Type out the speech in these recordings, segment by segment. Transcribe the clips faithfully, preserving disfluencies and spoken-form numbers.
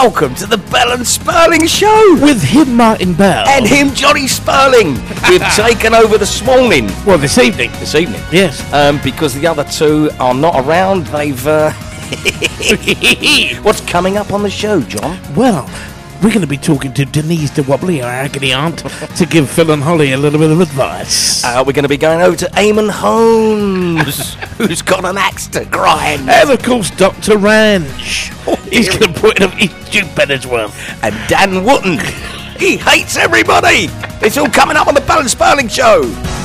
welcome to the Bell and Sperling Show. With him, Martin Bell. And him, Johnny Sperling. We've taken over this morning. Well, this evening. This evening. Yes. Um, because the other two are not around. They've... Uh... What's coming up on the show, John? Well, we're going to be talking to Denise de Wobbly, our agony aunt, to give Phil and Holly a little bit of advice. Uh, we're going to be going over to Eamon Holmes, who's got an axe to grind. And, of course, Doctor Ranch. Oh, he's going to put it up his stupid worth. And Dan Wotton. He hates everybody. It's all coming up on the Bell and Sperling Show.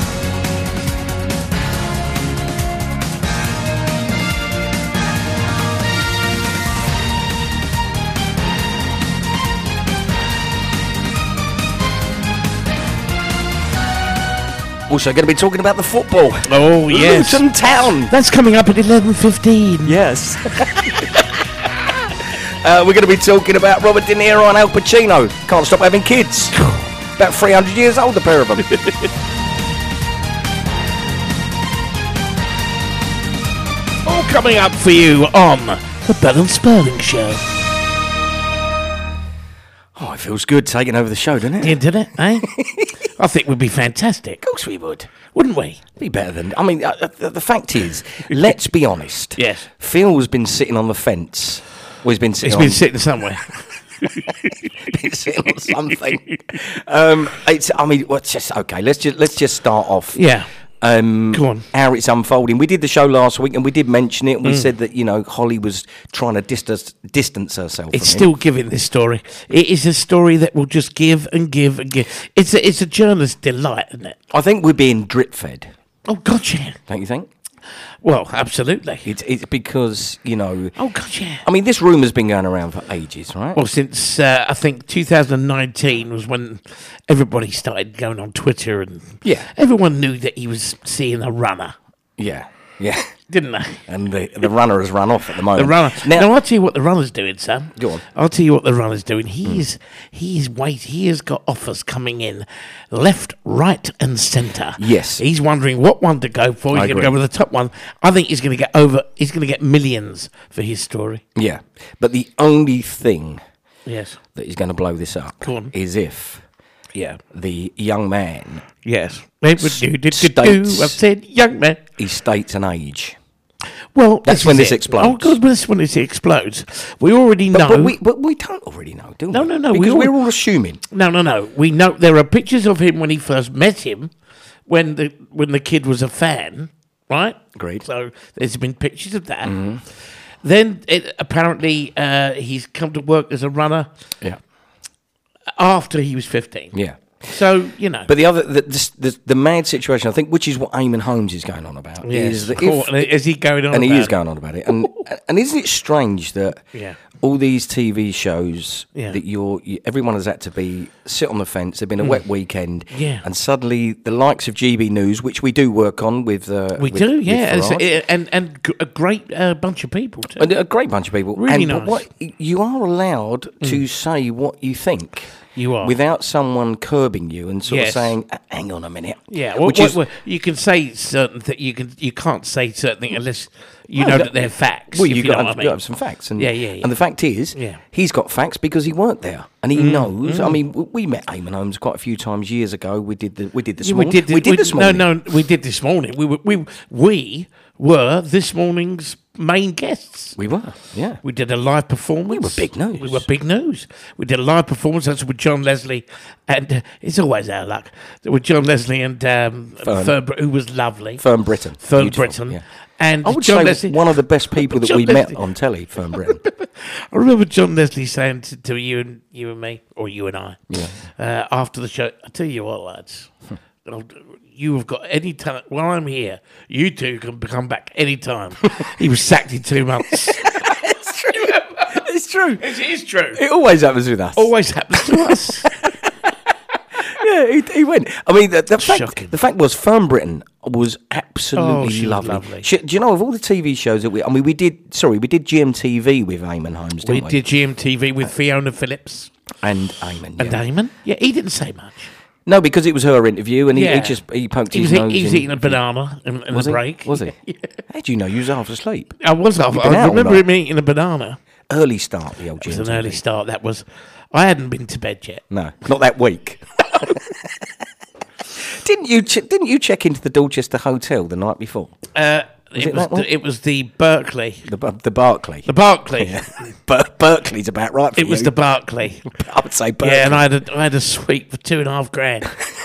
Also going to be talking about the football. Oh, yes. Luton Town. That's coming up at eleven fifteen. Yes. uh, we're going to be talking about Robert De Niro and Al Pacino. Can't stop having kids. About three hundred years old, the pair of them. All coming up for you on the Bell and Sperling Show. Oh, it feels good taking over the show, doesn't it? Yeah, did it, eh? I think we'd be fantastic. Of course we would. Wouldn't we? Be better than... I mean, uh, the, the fact is, let's be honest. Yes. Phil's been sitting on the fence. Well, he's been sitting He's on... been sitting somewhere. been sitting on something. Um, it's... I mean, well, it's just... Okay, let's just, let's just start off. Yeah. Um, Go on. How it's unfolding. We did the show last week and we did mention it. We mm. said that, you know, Holly was trying to distance, distance herself It's from still him. giving this story. It is a story that will just give and give and give. It's a, it's a journalist's delight, isn't it? I think we're being drip-fed. Oh, God, yeah. Don't you think? Well, absolutely. It's it's because, you know... Oh, God, yeah. I mean, this rumour's been going around for ages, right? Well, since, uh, I think, two thousand nineteen was when everybody started going on Twitter and yeah. everyone knew that he was seeing a runner. Yeah, yeah. Didn't they? And the, the runner has run off at the moment. The runner. Now, now, I'll tell you what the runner's doing, Sam. Go on. I'll tell you what the runner's doing. He is, he is wait. He has got offers coming in, left, right, and centre. Yes. He's wondering what one to go for. He's I going to agree. go with the top one. I think he's going to get over. He's going to get millions for his story. Yeah, but the only thing Yes. that is going to blow this up Go on. is if Yeah. the young man Yes. It would do, do, do, do. States- I've said young man. he states an age. Well, That's this when is this it. explodes. Oh, God, when this when this explodes, we already But, know. but we but we don't already know, do we? No, no, no, we Because all- we are all assuming. No, no, no. We know there are pictures of him when he first met him, when the when the kid was a fan, right? Agreed. So there's been pictures of that. Mm-hmm. Then it, apparently uh, he's come to work as a runner Yeah. after he was fifteen. Yeah. So you know. But the other, the, the, the, the mad situation, I think, which is what Eamon Holmes is going on about, yes. is that Cool. if, And is he going on? and he about is going on about it, and and isn't it strange that Yeah. all these T V shows Yeah. that you're, you, everyone has had to be sit on the fence. There's been a wet weekend, Yeah. and suddenly the likes of G B News, which we do work on with, uh, We with- do, with yeah, It's- Farage, it- and and g- a great uh, bunch of people too. and a great bunch of people. Really and, nice. But what, you are allowed to say what you think. You are. Without someone curbing you and sort Yes. of saying, "Uh, hang on a minute. Yeah, well, Which well, is, well, you can say certain that you can you can't say certain things unless you Well, know that- that they're facts. Well, if you've you got, know to what have, I mean. got to have some facts. And, Yeah, yeah, yeah. And the fact is, Yeah. he's got facts because he weren't there. And he Mm, knows. I mean, w- we met Eamon Holmes quite a few times years ago. We did the we did this Yeah, we morning. did. thi- we did this morning. No, no, we did this morning. We were we we were this morning's main guests. We were, yeah. We did a live performance. We were big news. We were big news. We did a live performance. That's with John Leslie, and uh, it's always our luck. With John Leslie and um, Fern. Fern, who was lovely. Fern Britton. Fern Beautiful, Britton. yeah. And I would John say Leslie, one of the best people that John we Leslie. met on telly, Fern Britton. I remember John Leslie saying to, to you and you and me, or you and I, Yeah. uh, after the show, I tell you what, lads, I'll- you have got any time. While I'm here, you two can come back any time. He was sacked in two months. It's true. It's true. It is true. It always happens with us. Always happens to us. Yeah, he, he went. I mean, the, the Shocking. fact the fact was, Fern Britton was absolutely Oh, she was lovely. lovely. She, do you know of all the T V shows that we? I mean, we did. Sorry, we did G M T V with Eamon Holmes, didn't we we? did G M T V with Fiona Phillips And Eamon. and Yeah. Damon. Yeah, he didn't say much. No, because it was her interview, and he, Yeah. he just he poked He his was, eat- nose he was in. eating a banana in, in Was the he? break. Was he? How do you know you was half asleep? I was off. You've been I out all remember night. him eating a banana. early start, the old G M T V. It was an early start. That was. I hadn't been to bed yet. No, not that week. didn't you? Ch- didn't you check into the Dorchester Hotel the night before? Uh, Was it, it was that one? the, it was the Berkeley. The the Barclay. The Berkeley. Yeah. Ber- Berkeley's about right for It was you. the Berkeley. I would say Berkeley. Yeah, and I had a, I had a suite for two and a half grand.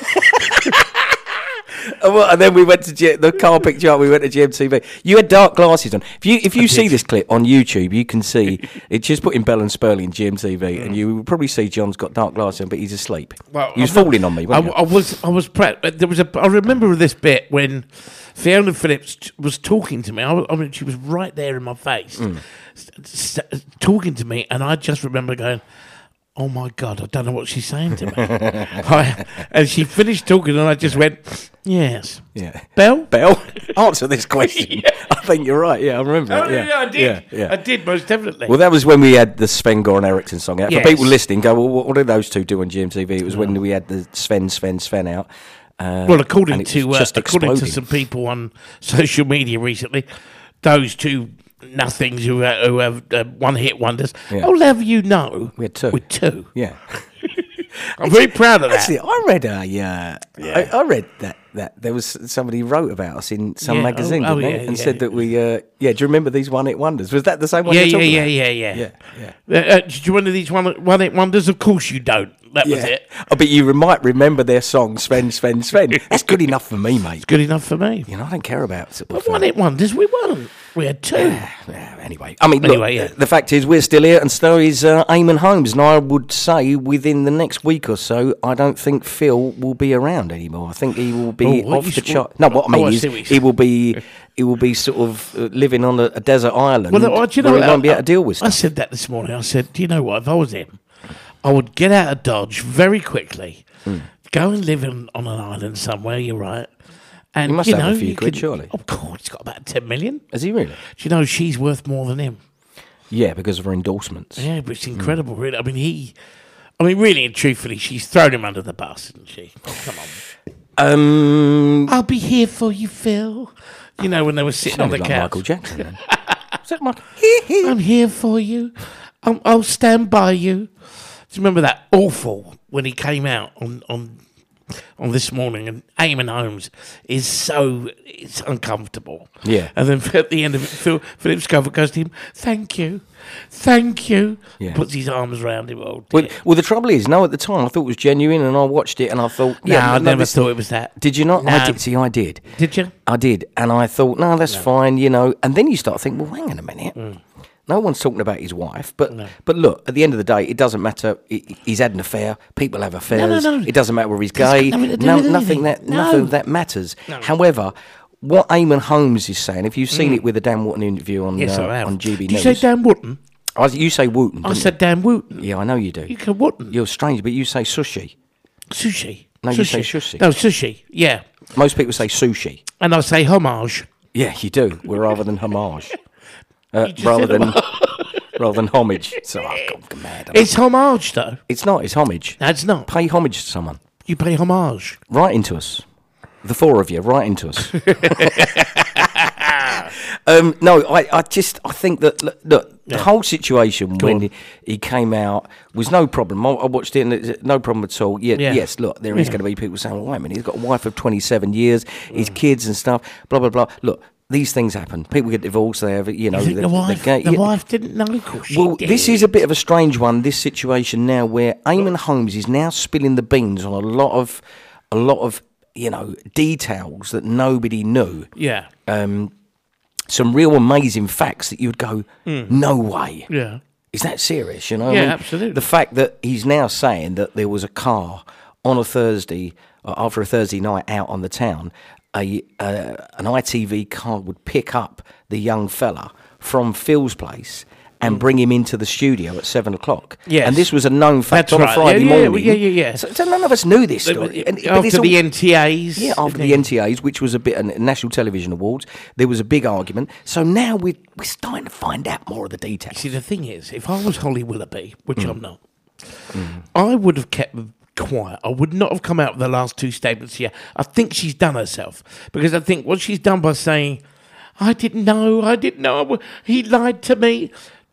And, well, and then we went to G- the car picked you up. We went to G M T V. You had dark glasses on. If you if you see did. this clip on YouTube, you can see it. Just put in Bell and Spurling G M T V, and you will probably see John's got dark glasses on, but he's asleep. Well, he was I'm not- falling on me. I, Wasn't I was I was pre- there was a I remember this bit when Fiona Phillips t- was talking to me. I, was, I mean, she was right there in my face, Mm. s- s- talking to me, and I just remember going, "Oh my God, I don't know what she's saying to me." I, and she finished talking, and I just went, "Yes, Yeah. Bell." Bell, answer this question. I think you're right. Yeah, I remember. Oh, that. yeah, Yeah, I did. Yeah, yeah. I did most definitely. Well, that was when we had the Sven Goran Eriksson song out. Yes. For people listening, go, well, what, what did those two do on G M T V? It was when we had the Sven, Sven, Sven out. Uh, Well, according and it to was uh, just according to exploding. some people on social media recently, those two nothings who, uh, who have uh, one-hit wonders. Yeah. I'll have you know, We had two. With two, Yeah. I'm very proud of that. Actually, I read a, uh, Yeah. I, I read that, that there was somebody wrote about us in some Yeah, magazine, oh, oh, didn't yeah, they? And yeah. said that we, uh, yeah, do you remember these one-hit wonders? Was that the same one yeah, you're yeah, talking yeah, about? yeah, Yeah, yeah, Uh, uh, did you one of these one one-hit wonders? Of course you don't. That was it. Oh, but you might remember their song, Sven, Sven, Sven. That's good enough for me, mate. Good enough for me. You know, I don't care about sort of, But one-hit wonders, we won. We had two. Yeah, anyway, I mean, Anyway, look, yeah. the fact is we're still here, and so is uh, Eamon Holmes. And I would say within the next week or so, I don't think Phil will be around anymore. I think he will be Oh, what off you the s- chart. No, what I oh, mean I is see what you're he will be he will be sort of uh, living on a, a desert island. Well, uh, do you know where he what? won't be I- able to deal with I stuff. said that this morning. I said, do you know what? If I was him, I would get out of Dodge very quickly, Hmm. go and live in, on an island somewhere. You're right. And He must you have a know, few you quid, can- surely. Of course, he's got about ten million. Is he really? Do you know she's worth more than him? Yeah, because of her endorsements. Yeah, but it's Hmm. incredible, really. I mean, he. I mean, really and truthfully, she's thrown him under the bus, isn't she? Oh, come on. Um, I'll be here for you, Phil. You know, when they were sitting on the sounded like couch. Michael Jackson. Then. Is that Michael? I'm here for you. I'm, I'll stand by you. Do you remember that awful when he came out on on on this morning? And Eamon Holmes is so it's uncomfortable. Yeah. And then at the end of it, Phil Philip Scofield goes to him, "Thank you, thank you." Yeah. Puts his arms around him. Oh, Well, dear. well, the trouble is, no, at the time I thought it was genuine, and I watched it, and I thought, no, yeah, I no, never this- thought it was that. Did you not? No. I did. See, I did. Did you? I did, and I thought, no, that's fine, you know. And then you start thinking, well, hang on a minute. Mm. No one's talking about his wife, but but look, at the end of the day, it doesn't matter. He- He's had an affair. People have affairs. no, no. It doesn't matter whether he's It's got gay. nothing to do No, with nothing anything. that No. nothing of that matters. No. However, what Eamon Holmes is saying, if you've seen it with the Dan Wotton interview on Mm. Yes, uh, I have. on G B Did you News, say Dan Wooten? I, you say Wooten. I didn't said Dan Wooten. you? Yeah, I know you do. You can Wooten. You're strange, but you say sushi. Sushi. No, you say sushi. No, sushi. Yeah. Most people say sushi. And I say homage. Yeah, you do. Well, rather than homage, uh, You just rather said than rather than homage. So I've gone mad. It's homage, though. It's not. It's homage. No, it's not. Pay homage to someone. You pay homage. Write into us. The four of you, write into us. um, no, I, I just I think that look, look the Yeah. whole situation Go when on. he, he came out was no problem. I, I watched it and it's no problem at all. Yeah, Yeah. yes. Look, there is Yeah. going to be people saying, "Well, wait a minute, he's got a wife of twenty-seven years, his kids and stuff." Blah blah blah. Look, these things happen. People get divorced. They have, you know, You think the, the wife, gay- the yeah. wife didn't know? Of course she Well, did. this is a bit of a strange one. This situation now, where Eamon Holmes is now spilling the beans on a lot of, a lot of, you know, details that nobody knew. Yeah. Um, some real amazing facts that you'd go, no way. Yeah. Is that serious? You know, Yeah, absolutely. The fact that he's now saying that there was a car on a Thursday, uh, after a Thursday night out on the town, a uh, an I T V car would pick up the young fella from Phil's place and bring him into the studio at seven o'clock. Yes. And this was a known fact That's on right. a Friday Yeah, yeah, morning. yeah, yeah, yeah. So, so none of us knew this story. And- but it's After all- the N T As. yeah, after the N T As, which was a bit uh, National Television Awards, there was a big argument. So now we're, we're starting to find out more of the details. See, the thing is, if I was Holly Willoughby, which Mm. I'm not, I would have kept quiet. I would not have come out with the last two statements here. I think she's done herself. Because I think what she's done by saying, I didn't know, I didn't know, he lied to me.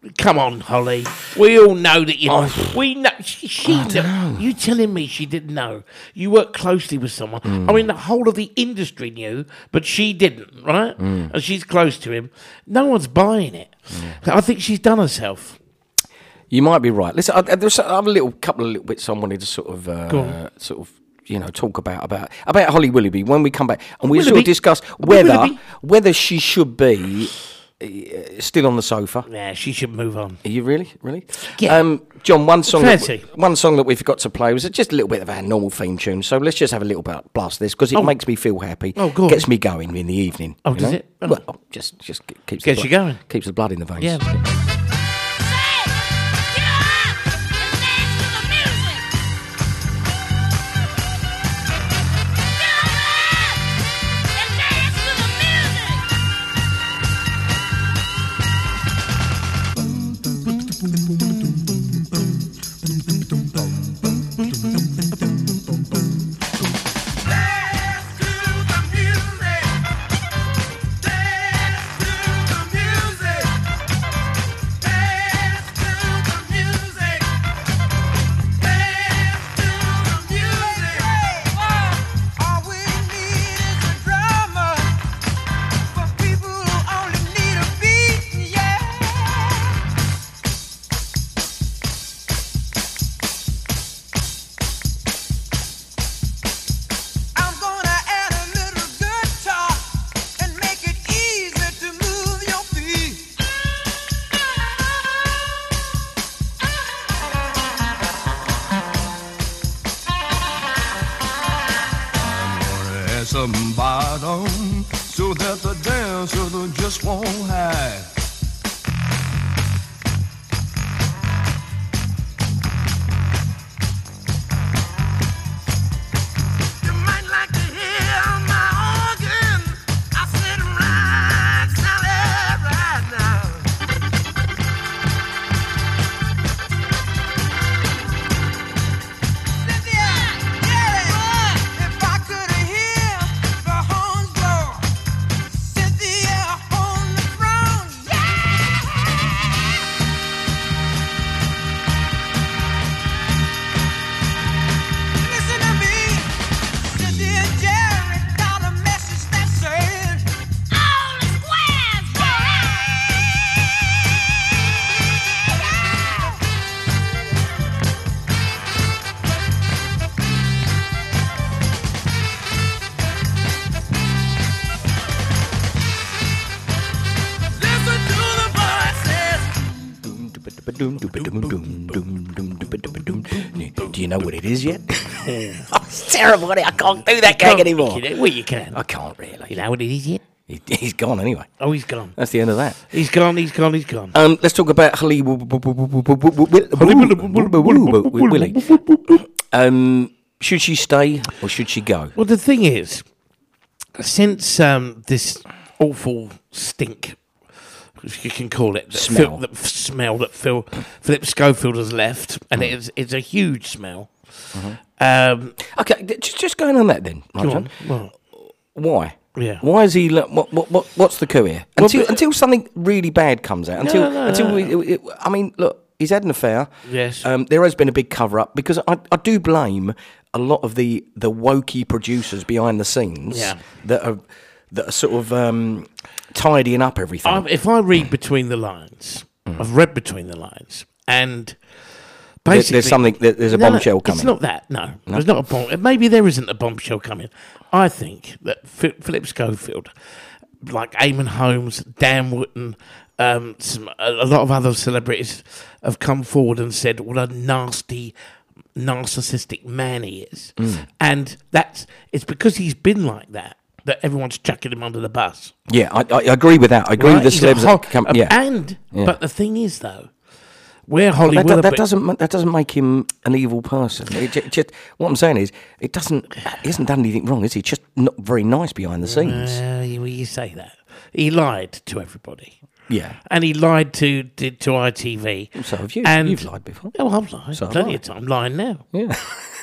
Come on, Holly. We all know that you know. Oh. We know. She, she knew. You telling me she didn't know? You work closely with someone. Mm. I mean, the whole of the industry knew, but she didn't, right? Mm. And she's close to him. No one's buying it. Mm. I think she's done herself. You might be right. Listen, I, there's a, I have a little couple of little bits I wanted to sort of, uh, sort of, you know, talk about about about Holly Willoughby when we come back, and we sort of discuss whether Willoughby. whether she should be uh, still on the sofa. Yeah, she should move on. Are you really, really? Yeah. Um, John, one song, that, Fancy. one song that we forgot to play was just a little bit of our normal theme tune. So let's just have a little bit blast this because it Oh. makes me feel happy. Oh, go on. Gets me going in the evening. Oh, you does know? it? Oh. Well, just just keeps Gets the you blood, going. keeps the blood in the veins. Yeah. Some bottom so that the dancer just won't hide. You might like to hear my organ. I sit right solid right now. Cynthia, yeah, if I could hear the horns blow, Cynthia on the throne, yeah. Listen to me, Cynthia and Jerry got a message that said, all the squares go listen to the voices. Do you know what it is yet? Oh, it's terrible, isn't it? I can't do that gag anymore. Well, you can. I can't really. You know what it is yet? He, he's gone anyway. Oh, he's gone. That's the end of that. He's gone, he's gone, he's gone. Um, let's talk about Holly Willie. Um, should she stay or should she go? Well, the thing is, since um, this awful stink, if you can call it, that Smell. Phil, that smell that Phil, Philip Schofield has left, and it is, it's a huge smell. Um, Okay, just just going on that then. Right, go John. on. Well, Why? Yeah. Why is he? le- What? What? what what's the coup here? Well, Until but- until something really bad comes out. Until no, until no, we. It, I mean, look. He's had an affair. Yes. Um, there has been a big cover up because I, I do blame a lot of the the wokey producers behind the scenes. Yeah. That are that are sort of um, tidying up everything. I, if I read between the lines, I've read between the lines, and There- basically there's something. there- There's a No, no, bombshell coming. It's not that. No, there's not a bomb. Maybe there isn't a bombshell coming. I think that Ph- Philip Schofield, like Eamon Holmes, Dan Wootton, um, some, a, a lot of other celebrities have come forward and said what a nasty, narcissistic man he is, Mm. and that's it's because he's been like that that everyone's chucking him under the bus. Yeah, I, I agree with that. I agree Right? with the He's a celebs. ho- that come, um, yeah, and Yeah. but the thing is though, where Holly that, do- Willoughby, that doesn't ma- that doesn't make him an evil person. It ju- just, what I'm saying is, it doesn't. He hasn't done anything wrong, is he? Just not very nice behind the scenes. Uh, you, you say that he lied to everybody. Yeah. And he lied to to, to I T V. So have you. And- You've lied before. Oh, I've lied. So have Plenty I. of time. I'm lying now. Yeah.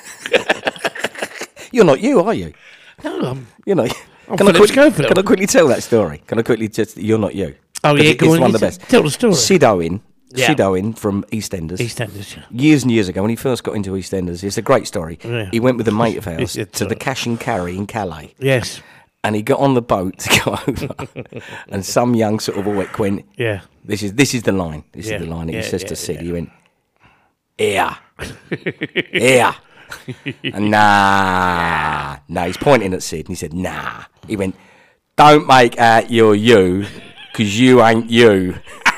You're not you, are you? No, I'm. You're not. I'm Can I, Philip quick, Schofield. can I quickly tell that story? Can I quickly just? You're not you. Oh 'Cause yeah, it- go it's on, one you of the t- best. Tell the story. Sid Owen Yeah. Sid Owen from EastEnders. EastEnders. Yeah. Years and years ago, when he first got into EastEnders, it's a great story. Yeah. He went with a mate of ours It's to the all- Cash and Carry in Calais. Yes. And he got on the boat to go over, and some young sort of orc went, Yeah. This is this is the line. This Yeah, is the line that he yeah, says yeah, to Sid. yeah. He went, here, here. And nah, no, he's pointing at Sid, and he said, nah. He went, don't make out you're you, because you ain't you.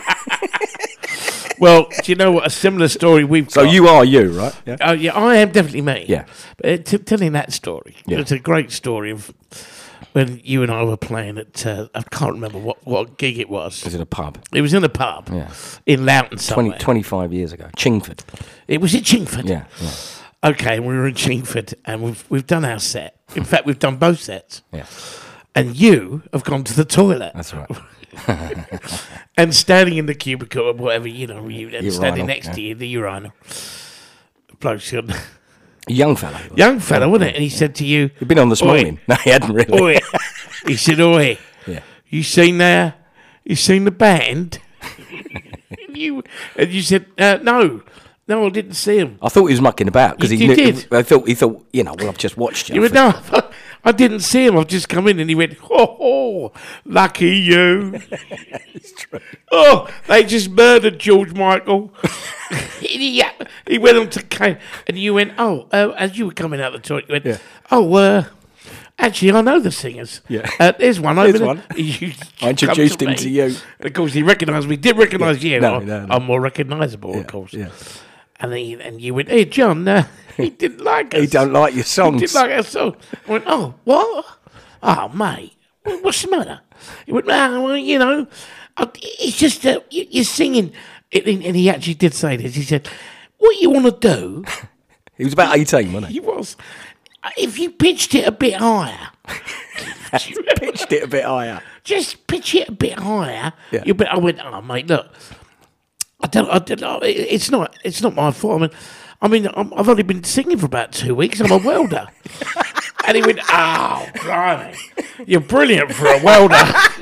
Well, do you know what? A similar story we've So got. you are you, right? Yeah. Oh, yeah, I am definitely me. Yeah. But uh, t- telling that story, Yeah. it's a great story of when you and I were playing at, uh, I can't remember what, what gig it was. Was it a pub? It was in a pub Yeah. in Loughton twenty, somewhere. twenty-five years ago. Chingford. It was at Chingford. Yeah. yeah. Okay, we were in Chingford and we've, we've done our set. In fact, we've done both sets. Yeah. And you have gone to the toilet. That's right. And standing in the cubicle or whatever, you know, you, and Urinal, standing next yeah. to you, the urinal. Bloke's gone, A young fellow. young fella, wasn't it? And he said to you, He'd been on this Oi. morning. No, he hadn't really. Oi. He said, Oi, Yeah. you seen the, you seen the band? and, you, and you said, uh, no, no, I didn't see him. I thought he was mucking about because You- he you knew. did. I thought he thought, you know, well, I've just watched you. You went, no, I didn't see him. I've just come in. And he went, oh, oh lucky you. It's true. Oh, they just murdered George Michael. he, he went on to Kane. And you went, oh, uh, as you were coming out the toilet, you went, Yeah. oh, uh, actually, I know the singers. Yeah. Uh, there's one over There's there. one. You I introduced come him me. to you. And of course, he recognised me. Did recognise you. No, I'm, no, no. I'm more recognisable, of course. Yeah. And, he, and you went, hey, John, uh, he didn't like us. He don't like your He songs. didn't like our song. I went, oh, what? Oh, mate, what's the matter? He went, oh, well, you know, I- it's just uh, you, you're singing. And and he actually did say this. He said, what you want to do, He was about eighteen, wasn't he? he was, if you pitched it a bit higher, Pitched it a bit higher. just pitch it a bit higher. Yeah. You bet. I went, oh, mate, look, I don't, I don't, it- it's not, it's not my fault. I mean, I mean, I'm, I've only been singing for about two weeks. I'm a welder. And he went, oh, blimey, you're brilliant for a welder.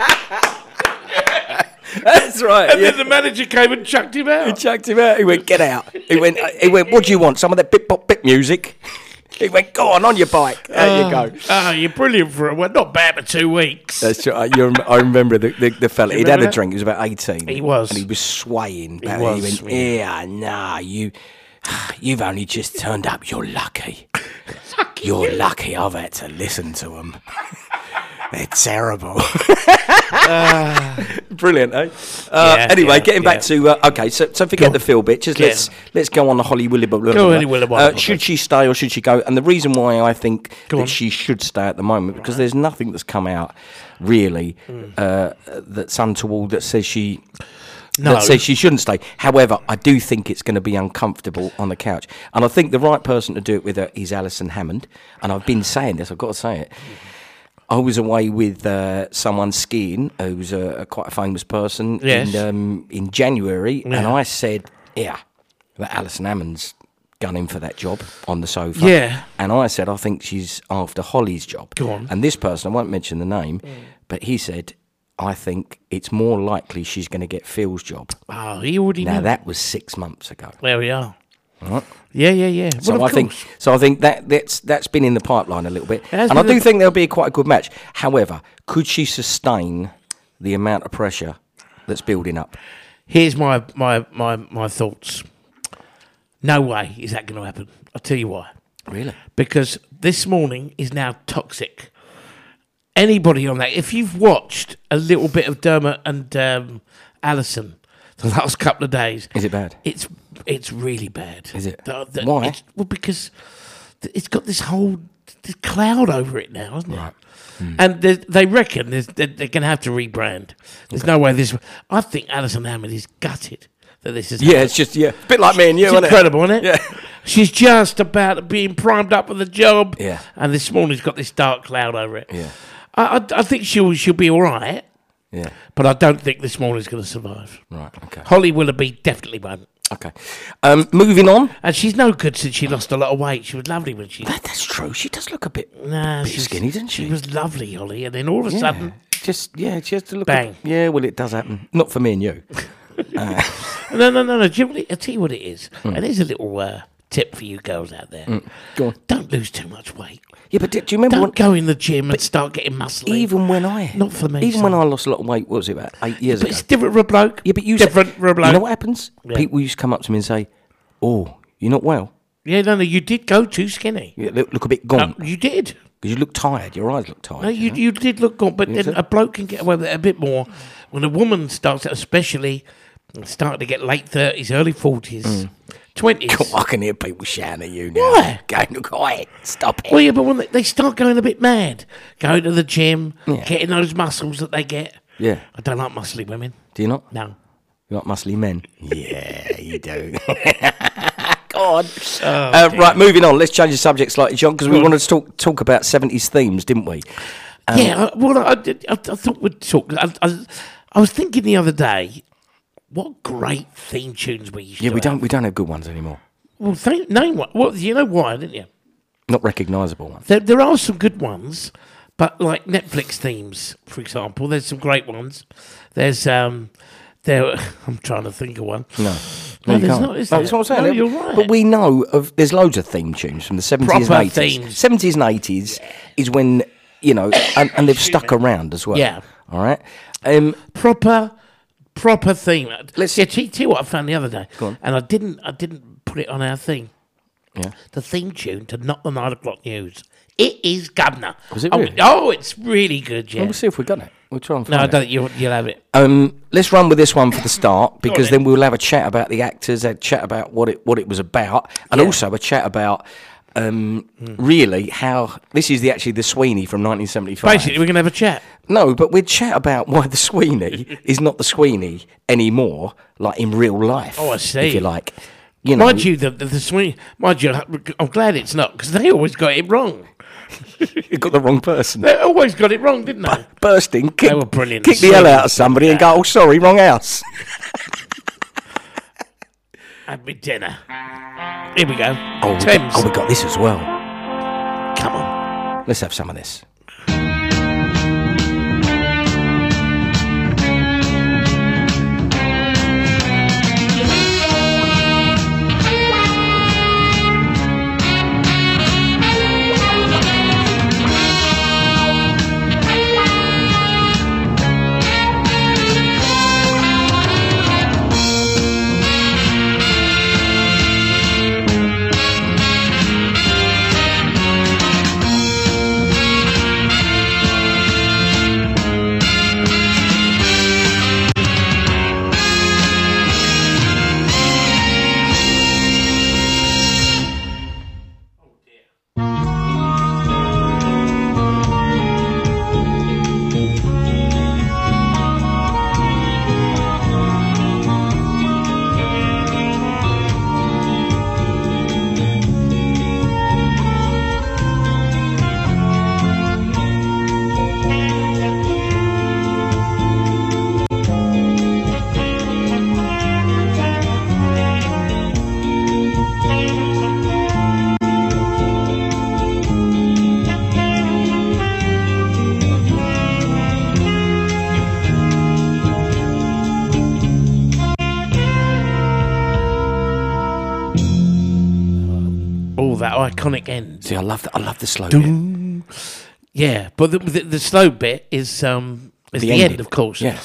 That's right. And Yeah. then the manager came and chucked him He out. chucked him out. He went, get out. He went, he went, what do you want? Some of that bip bop bip music? He went, go on, on your bike. There you go. Oh, you're brilliant for a well, not bad for two weeks. That's true. I, you rem- I remember the, the, the fella. He'd had remember a that? drink. He was about eighteen. He was. And he was swaying. He, was, he went, yeah, nah, you, you've only just turned up. You're lucky. You're lucky I've had to listen to them. They're terrible. Brilliant, eh? Uh, Yeah, anyway, yeah, getting back yeah. to uh, okay, so so forget Go the Phil bit. Just Go let's on. let's go on the Holly Willy. Go Holly Willy Uh, Willy. should she stay or should she go? And the reason why I think Go that on. she should stay at the moment because there's nothing that's come out really Hmm. uh, that's untoward that says she. No. That says she shouldn't stay. However, I do think it's going to be uncomfortable on the couch, and I think the right person to do it with her is Alison Hammond. And I've been saying this; I've got to say it. I was away with uh, someone skiing who's a, a quite a famous person Yes. in um, in January, and Yeah. I said, "Yeah, that Alison Hammond's gunning for that job on the sofa." Yeah. and I said, "I think she's after Holly's job." Go on. And this person, I won't mention the name, but he said, "I think it's more likely she's going to get Phil's job." Oh, he already Now knew. that was six months ago. There we are. Right. Yeah, yeah, yeah. So well, I of think, course. so I think that that's that's been in the pipeline a little bit, has and I been do in- think there'll be quite a good match. However, could she sustain the amount of pressure that's building up? Here's my, my, my, my thoughts. No way is that going to happen. I'll tell you why. Really? Because this morning is now toxic. Anybody on that, if you've watched a little bit of Dermot and um, Alison the last couple of days, Is it bad? it's it's really bad. Is it? The- the- Why? it's- well, because th- it's got this whole this cloud over it now, hasn't it? Right. And they, they reckon there's, they're, they're going to have to rebrand. There's no way this. I think Alison Hammond is gutted that this is. Yeah, it's just yeah, a bit like me and you, It's isn't incredible, isn't it? Yeah. She's just about being primed up for the job. Yeah. And this morning's got this dark cloud over it. Yeah. I, I, I think she'll she'll be all right, it? Yeah. but I don't think this morning's going to survive. Right. Okay. Holly Willoughby definitely won't. Okay. Um, moving on. And she's no good since she lost a lot of weight. She was lovely when she. That, that's true. She does look a bit. Nah, bit she's- skinny, doesn't she? She was lovely, Holly, and then all of a Yeah. sudden, Just yeah, she has to look. Bang. A, yeah. Well, it does happen. Not for me and you. no, no, no, no. Do you know what it, I'll tell you what it is. And here's a little uh, tip for you girls out there. Go on. Don't lose too much weight. Yeah, but do, do you remember Don't when, go in the gym and start getting muscly. even when I Not for me, even son. when I lost a lot of weight, what was it, about eight years But ago? it's different for a bloke. Yeah, but you different said, for a bloke. You know what happens? Yeah. People used to come up to me and say, "Oh, you're not well. Yeah, no, no. You did go too skinny. You look, look a bit No, gaunt you did. because you look tired. Your eyes look tired." No, you know? you did look good, but then so? a bloke can get away with it a bit more when a woman starts, especially starting to get late thirties, early forties, twenties. God, I can hear people shouting at you now. Why? Going, quiet, stop it. Well, yeah, but when they, they start going a bit mad, going to the gym, Yeah. getting those muscles that they get. Yeah. I don't like muscly women. Do you not? No. You like muscly men? Yeah, you do. God. uh, right, moving on. Let's change the subject slightly, John, because we Go on. wanted to talk talk about seventies themes, didn't we? yeah, I, well, I, did- I, I thought we'd talk. I, I, I was thinking the other day, what great theme tunes we used Yeah, to we have. don't we don't have good ones anymore. Well, th- name one. Well, you know why, didn't you? Not recognisable ones. There, there are some good ones, but like Netflix themes, for example, there's some great ones. There's um, there. I'm trying to think of one. No. No, you there's can't. not, is No, there? that's what I'm saying. No, you're right. But we know of there's loads of theme tunes from the seventies Proper and eighties. themes. seventies and eighties is when, you know, and, and they've stuck around as well. Yeah. All right. Um, Proper, proper theme. Let's- yeah, tell you what I found the other day, Go on. and I didn't, I didn't put it on our thing. yeah. The theme tune to Not the Nine O'clock News. It is Governor. Was it oh, really? Oh, it's really good. Yeah. We'll see if we've got it. We'll try and No, find I it. don't think you'll, you'll have it. Um, let's run with this one for the start because then. then we'll have a chat about the actors, a chat about what it what it was about, and Yeah. also a chat about um, really how this is the actually the Sweeney from nineteen seventy-five. Basically, we're going to have a chat. No, but we'd chat about why the Sweeney is not the Sweeney anymore, like in real life. Oh, I If see. you like, you know, Mind you, the, the, the swing. Mind you, I'm glad it's not because they always got it wrong. you got the wrong person. They always got it wrong, didn't they? Bursting, kick, They were brilliant. kick the hell out of somebody and go, "Oh, sorry, wrong house." Have me dinner. Here we go. Oh, we got, Thames. oh, we got this as well. Come on. Let's have some of this. Oh, that iconic end. See, I love the, I love the slow bit. Yeah, but the, the, the slow bit is um is the, The end, ending. of course. Yeah.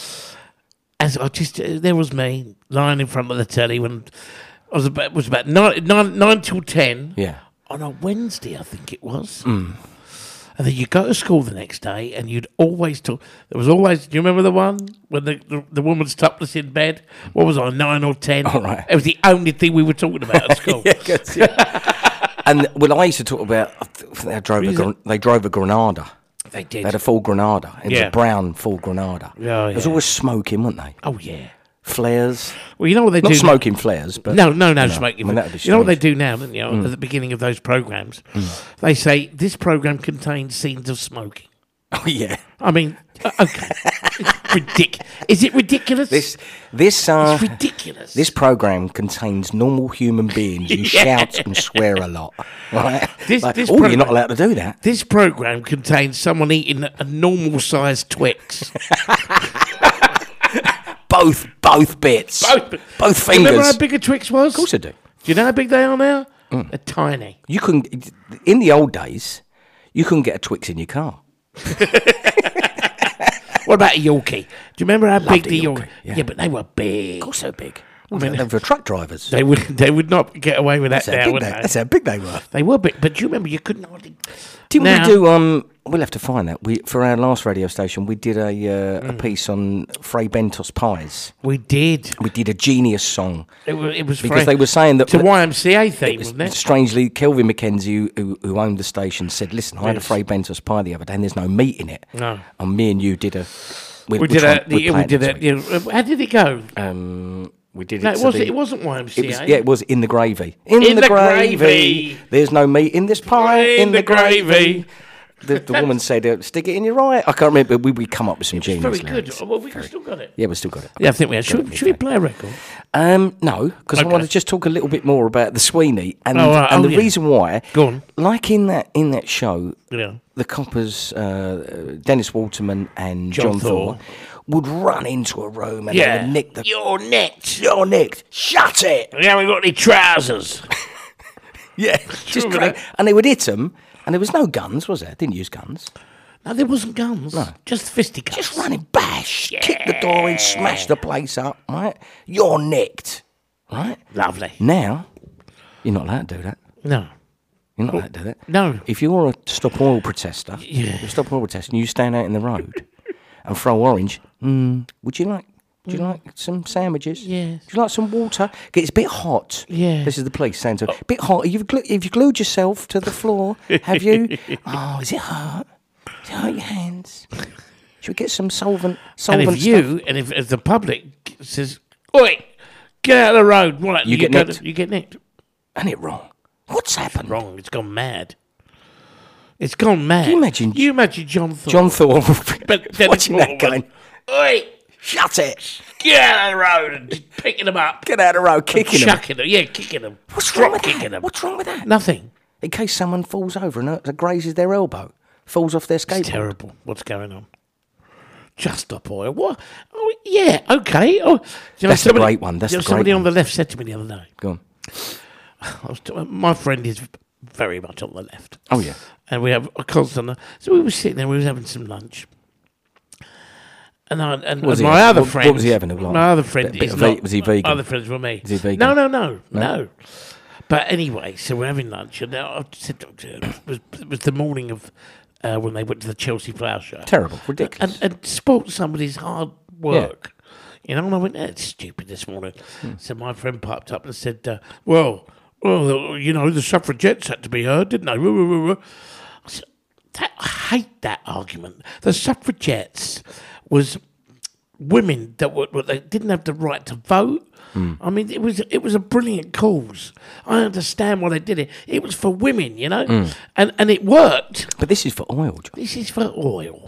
As I just uh, there was me lying in front of the telly when I was about was about nine nine, nine till ten. Yeah. On a Wednesday, I think it was. Mm. And then you go to school the next day, and you'd always talk. There was always. Do you remember the one when the the, the woman's topless in bed? What was I, nine or ten? All right. It was the only thing we were talking about at school. Yeah, good, yeah. And well, I used to talk about I think they drove a Is Gr- they drove a Granada. They They did. had a full Granada. It was Yeah. a brown full Granada. Yeah, There was yeah. always smoking, weren't they? Oh yeah. Flares. Well, you know what they Not do. smoking flares, but No, no, no, smoking. I mean, that'd be you know what they strange. do now, don't you? At the beginning of those programs, they say this program contains scenes of smoking. Oh yeah. I mean, uh, okay, it's ridic- Is it ridiculous? This this uh it's ridiculous. this program contains normal human beings who shout and swear a lot. Right? This- Like, this oh, you're program- not allowed to do that. This program contains someone eating a normal sized Twix. both both bits, Both, both You fingers. remember how big a Twix was? Of course I do. Do you know how big they are now? They're tiny. You couldn't. In the old days, you couldn't get a Twix in your car. What about a Yorkie? Do you remember how big a the Yorkie, Yorkie? yeah. Yeah. but they were big. Of course, they're big. I mean, they were for truck drivers. They would they would not get away with that That's how now, big would they, they? that's how big they were. They were big, but do you remember you couldn't hardly... Didn't Now- we do? Um, we'll have to find that. We for our last radio station, we did a uh, a piece on Fray Bentos pies. We did. We did a genius song It was, it was because Fred- they were saying that It's a that- Y M C A theme, wasn't it? strangely, Kelvin McKenzie, who, who owned the station, said, "Listen, I had a Yes. Fray Bentos pie the other day, and there's no meat in it." No. And me and you did a. We, We we did tried- a... we yeah, we played did it a... yeah, how did it go? Um, we did No, it. it to wasn't, the- it wasn't Y M C A. It was, yeah, it was in the gravy. In, In the, the gravy. gravy. There's no meat in this pie. In In, the the gravy. gravy. The, the woman said, uh, "Stick it in your eye." I can't remember. But we we come up with some It's genius very good. lyrics. Well, we still got it. Yeah, we still got it. Yeah, I think we have. Should, should we play a record? Um, no, because Okay. I want to just talk a little bit more about the Sweeney and Oh, right. and Oh, the yeah. reason why. Go on. Like in that in that show, Yeah. the coppers, uh, Dennis Waterman and John John, Thor, Thor. would run into a room and Yeah. they would nick the. You're necked. You're nicked. Shut it. We haven't got any trousers. Yeah, just remember cra- that? and they would hit them, and there was no guns, was there? Didn't use guns. No, there wasn't guns. No. Just fisticuffs. Just running, bash, kick the door in, smash the place up. Right, you're nicked. Right Lovely. now, you're not allowed to do that. No. You're not allowed to do that. No. If you're a stop oil protester, Yeah. you're a stop oil protester, and you stand out in the road and throw orange. Mm, would you like? Would you like some sandwiches? Yes. Would you like some water? It's a bit hot. Yeah. This is the police saying to her, bit hot. You've glu- have you glued yourself to the floor? Have you? Oh, is it hot? Does it hurt your hands? Should we get some solvent? And Solvent if you, and if, if the public says, "Oi, get out of the road," what, You get go nicked. to- you get nicked. and it wrong. What's happened? Wrong. It's gone mad. It's gone mad. Can you imagine- You imagine John Thor. John Thor but then watching that going, Oi, shut it, get out of the road and just picking them up, get out of the road, kicking him. chucking them. Yeah, kicking them. What's Drop wrong with kicking that? them. What's wrong with that? Nothing. In case someone falls over and uh, grazes their elbow, falls off their skateboard. It's terrible. What's going on? Just stop oil. What? Oh, yeah. Okay. Oh, you That's the great one. That's you know, the great somebody on one. the left said to me the other day. Go on. I was t- my friend is very much on the left. Oh, yeah. And we have a constant. So we were sitting there, we were having some lunch. And, I, and, was and he my having? other What- friend. what was he having? Like, My other friend bit is of ve- not. was he vegan? Other friends were me. Is he vegan? No, no, no, No? no. But anyway, so we're having lunch, and I said it was, it was the morning of uh, when they went to the Chelsea Flower Show. Terrible, ridiculous. And, and spoilt somebody's hard work. You know, and I went, that's stupid this morning. Hmm. So my friend piped up and said, uh, well, well, you know, the suffragettes had to be heard, didn't they? I said, that, I hate that argument. The suffragettes was women that were, they didn't have the right to vote. Hmm. I mean, it was it was a brilliant cause. I understand why they did it. It was for women, you know, Hmm. and and it worked. But this is for oil, John. This is for oil.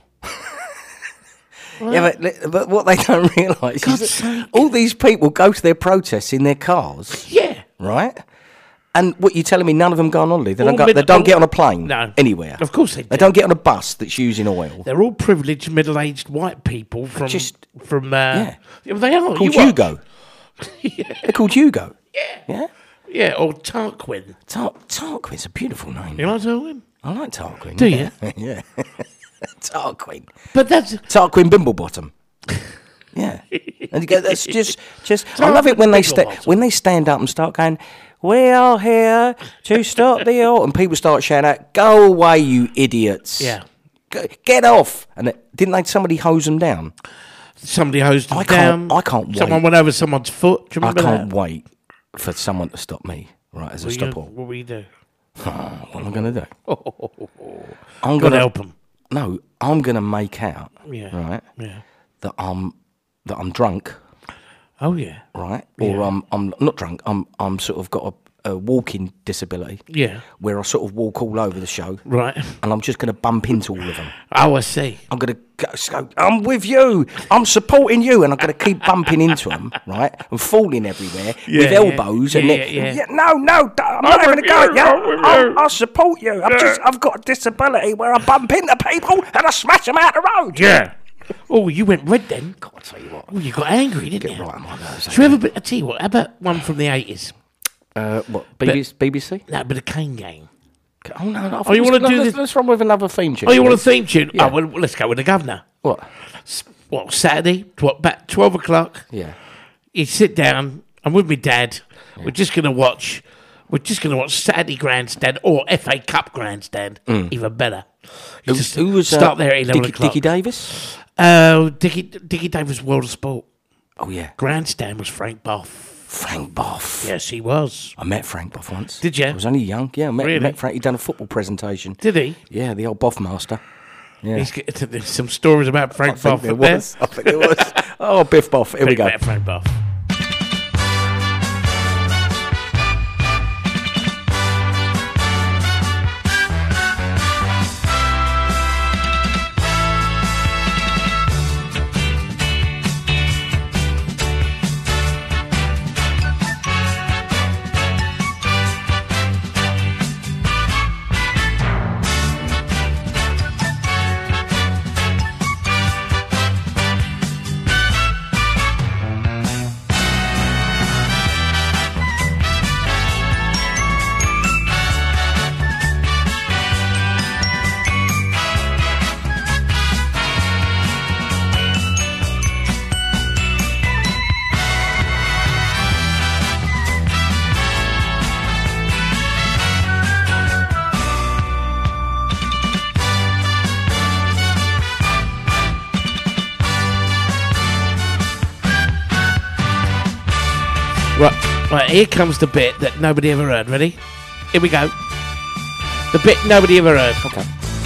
Yeah, but, but what they don't realise God's is sake. that all these people go to their protests in their cars, Yeah. right? And what you're telling me, none of them go on holiday? They All don't, go, mid- they don't all- get on a plane No. anywhere. Of course they They do. don't get on a bus that's using oil. They're all privileged, middle-aged white people from Just- from. Uh, yeah. yeah, they are. Called you are. Hugo. They're called Hugo. Yeah. Yeah? Yeah, or Tarquin. Tar- Tarquin's a beautiful name. You know Tarquin? I like Tarquin. Do yeah. yeah. Tarquin. But that's Tarquin Bimblebottom. Yeah, and you go, that's just, just. I love it when they sta- Bimblebottom. when they stand up and start going, "We are here to stop the oil," and people start shouting out, "Go away, you idiots! yeah. Go, get off!" And it, didn't they somebody hose them down? Somebody hosed them I can't- down. I can't Someone wait. went over someone's foot. Do you I remember can't that? wait for someone to stop me. Right, as a What stop you- all. What will you do? What am I going to do? God I'm going to help them. no. I'm going to make out. Yeah. Right. Yeah. That I'm that I'm drunk. Oh yeah. Right. Or I'm I'm not drunk. I'm I'm sort of got a, a walking disability. Yeah. Where I sort of walk all over the show, Right. and I'm just going to bump into all of them. Oh, I see. I'm going to go, I'm with you, I'm supporting you, and I'm going to keep bumping into them, right, and falling everywhere Yeah, with yeah. elbows, and Yeah, then, yeah, yeah. no, no, d- I'm not having a with go you, at you. I'm with I'll, you. I'll support you. I'm just, I've got a disability where I bump into people and I smash them out the road. Yeah. Oh, you went red then. God, I'll tell you what. Oh, you got angry, didn't Get you? right on my nerves. Should we have a bit? I tell you what. How about one from the eighties? Uh, what? B B C? B B C? No, but a Cane Gang. Oh, no, no. I Oh, you want wanna to do let's, this- let's run with another theme tune. Oh, you want a please. theme tune? Yeah. Oh, well, let's go with the Governor. What? S- What, Saturday? What, about twelve o'clock? Yeah. You sit down. I'm with my dad. We're just going to watch. We're just going to watch Saturday Grandstand or F A Cup Grandstand. Even better. You Who, just who was start uh, there at eleven Dickie, o'clock. Dickie Davis? Oh, Dickie, Dickie Davis World of Sport. Oh, yeah. Grandstand was Frank Boff. Frank Boff. Yes, he was. I met Frank Boff once. Did you? I was only young. Yeah, I met, Really? met Frank. He'd done a football presentation. Did he? Yeah, the old Boff master. Yeah. He's got, there's some stories about I Frank think Boff there up there. was. I think there was. Oh, Biff Boff. Here we Big go. man, Frank Boff. Right, right, here comes the bit that nobody ever heard. Ready? Here we go. The bit nobody ever heard. Okay.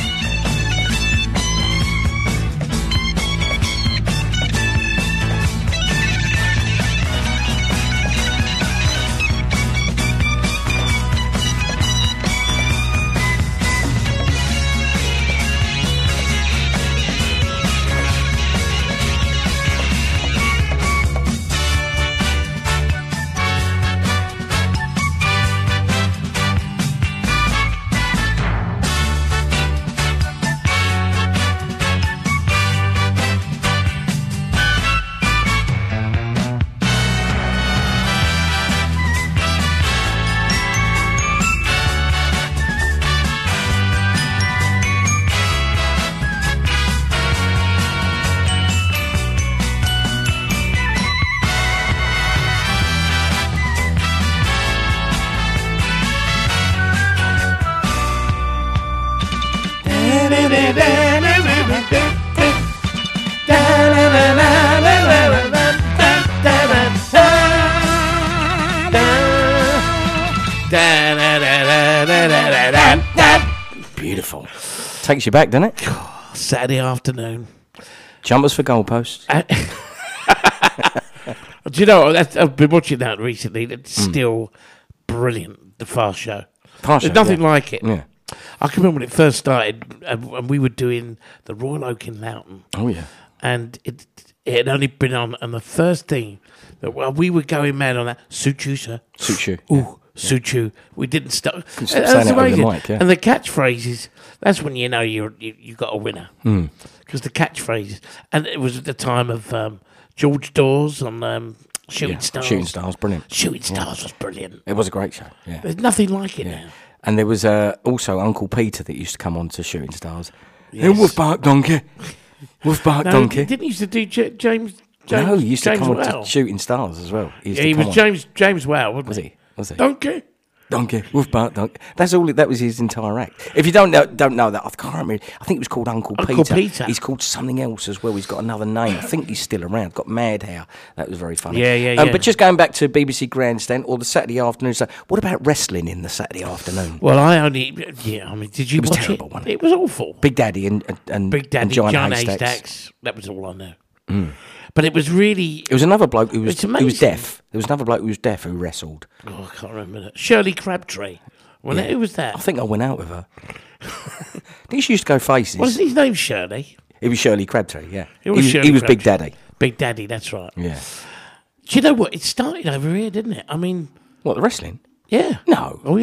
Beautiful. Takes you back, doesn't it? Saturday afternoon. Jumpers for goalposts. Do you know, that's, I've been watching that recently. It's Hmm. still brilliant, the Fast Show. Fast There's Show, nothing yeah. like it. Yeah. I can remember when it first started, and, and we were doing the Royal Oak in Loughton, Oh, yeah. and it it had only been on, and the first thing that well, we were going mad on that, suit you, sir. Suit you. Ooh, suit you. We didn't stop. stop And saying that's it over the amazing. mic, yeah. And the catchphrases, that's when you know you're, you you got a winner. Hmm. Because the catchphrases, and it was at the time of um, George Dawes on um, Shooting Yeah. Stars. Shooting Stars, brilliant. Shooting Stars was brilliant. It was a great show. Yeah. There's nothing like it now. And there was uh, also Uncle Peter that used to come on to Shooting Stars. Yes. Hey, Wolf Bark Donkey. Wolf Bark No, Donkey. didn't he used to do J- James? James no, he used James to come Well. on to Shooting Stars as well. He, used Yeah, to he come was on. James James Well, wasn't Was he? he? Was he? Donkey. Donkey. Wolf Bark Donkey. That's all. That was his entire act. If you don't know, don't know that, I can't remember. I think it was called Uncle, Uncle Peter. Peter. He's called something else as well. He's got another name. I think he's still around. Got mad hair. That was very funny. Yeah, yeah, um, yeah. But just going back to B B C Grandstand or the Saturday afternoon. So, what about wrestling in the Saturday afternoon? Well, I only yeah. I mean, did you It was watch terrible, it? wasn't it? It was awful. Big Daddy and and, and Big Daddy, and Giant John Haystacks. Haystacks. That was all I knew. But it was really. It was another bloke who was It's who was amazing. deaf. There was another bloke who was deaf who wrestled. Oh, I can't remember that. Shirley Crabtree. Well, Yeah. who was that? I think I went out with her. Did she used to go faces? What is his name? Shirley. It was Shirley Crabtree. Yeah, It was he was, Shirley he was Big Crabtree. Daddy. Big Daddy. That's right. Yeah. Do you know what? It started over here, didn't it? I mean, What, the wrestling? yeah. No. Oh yeah.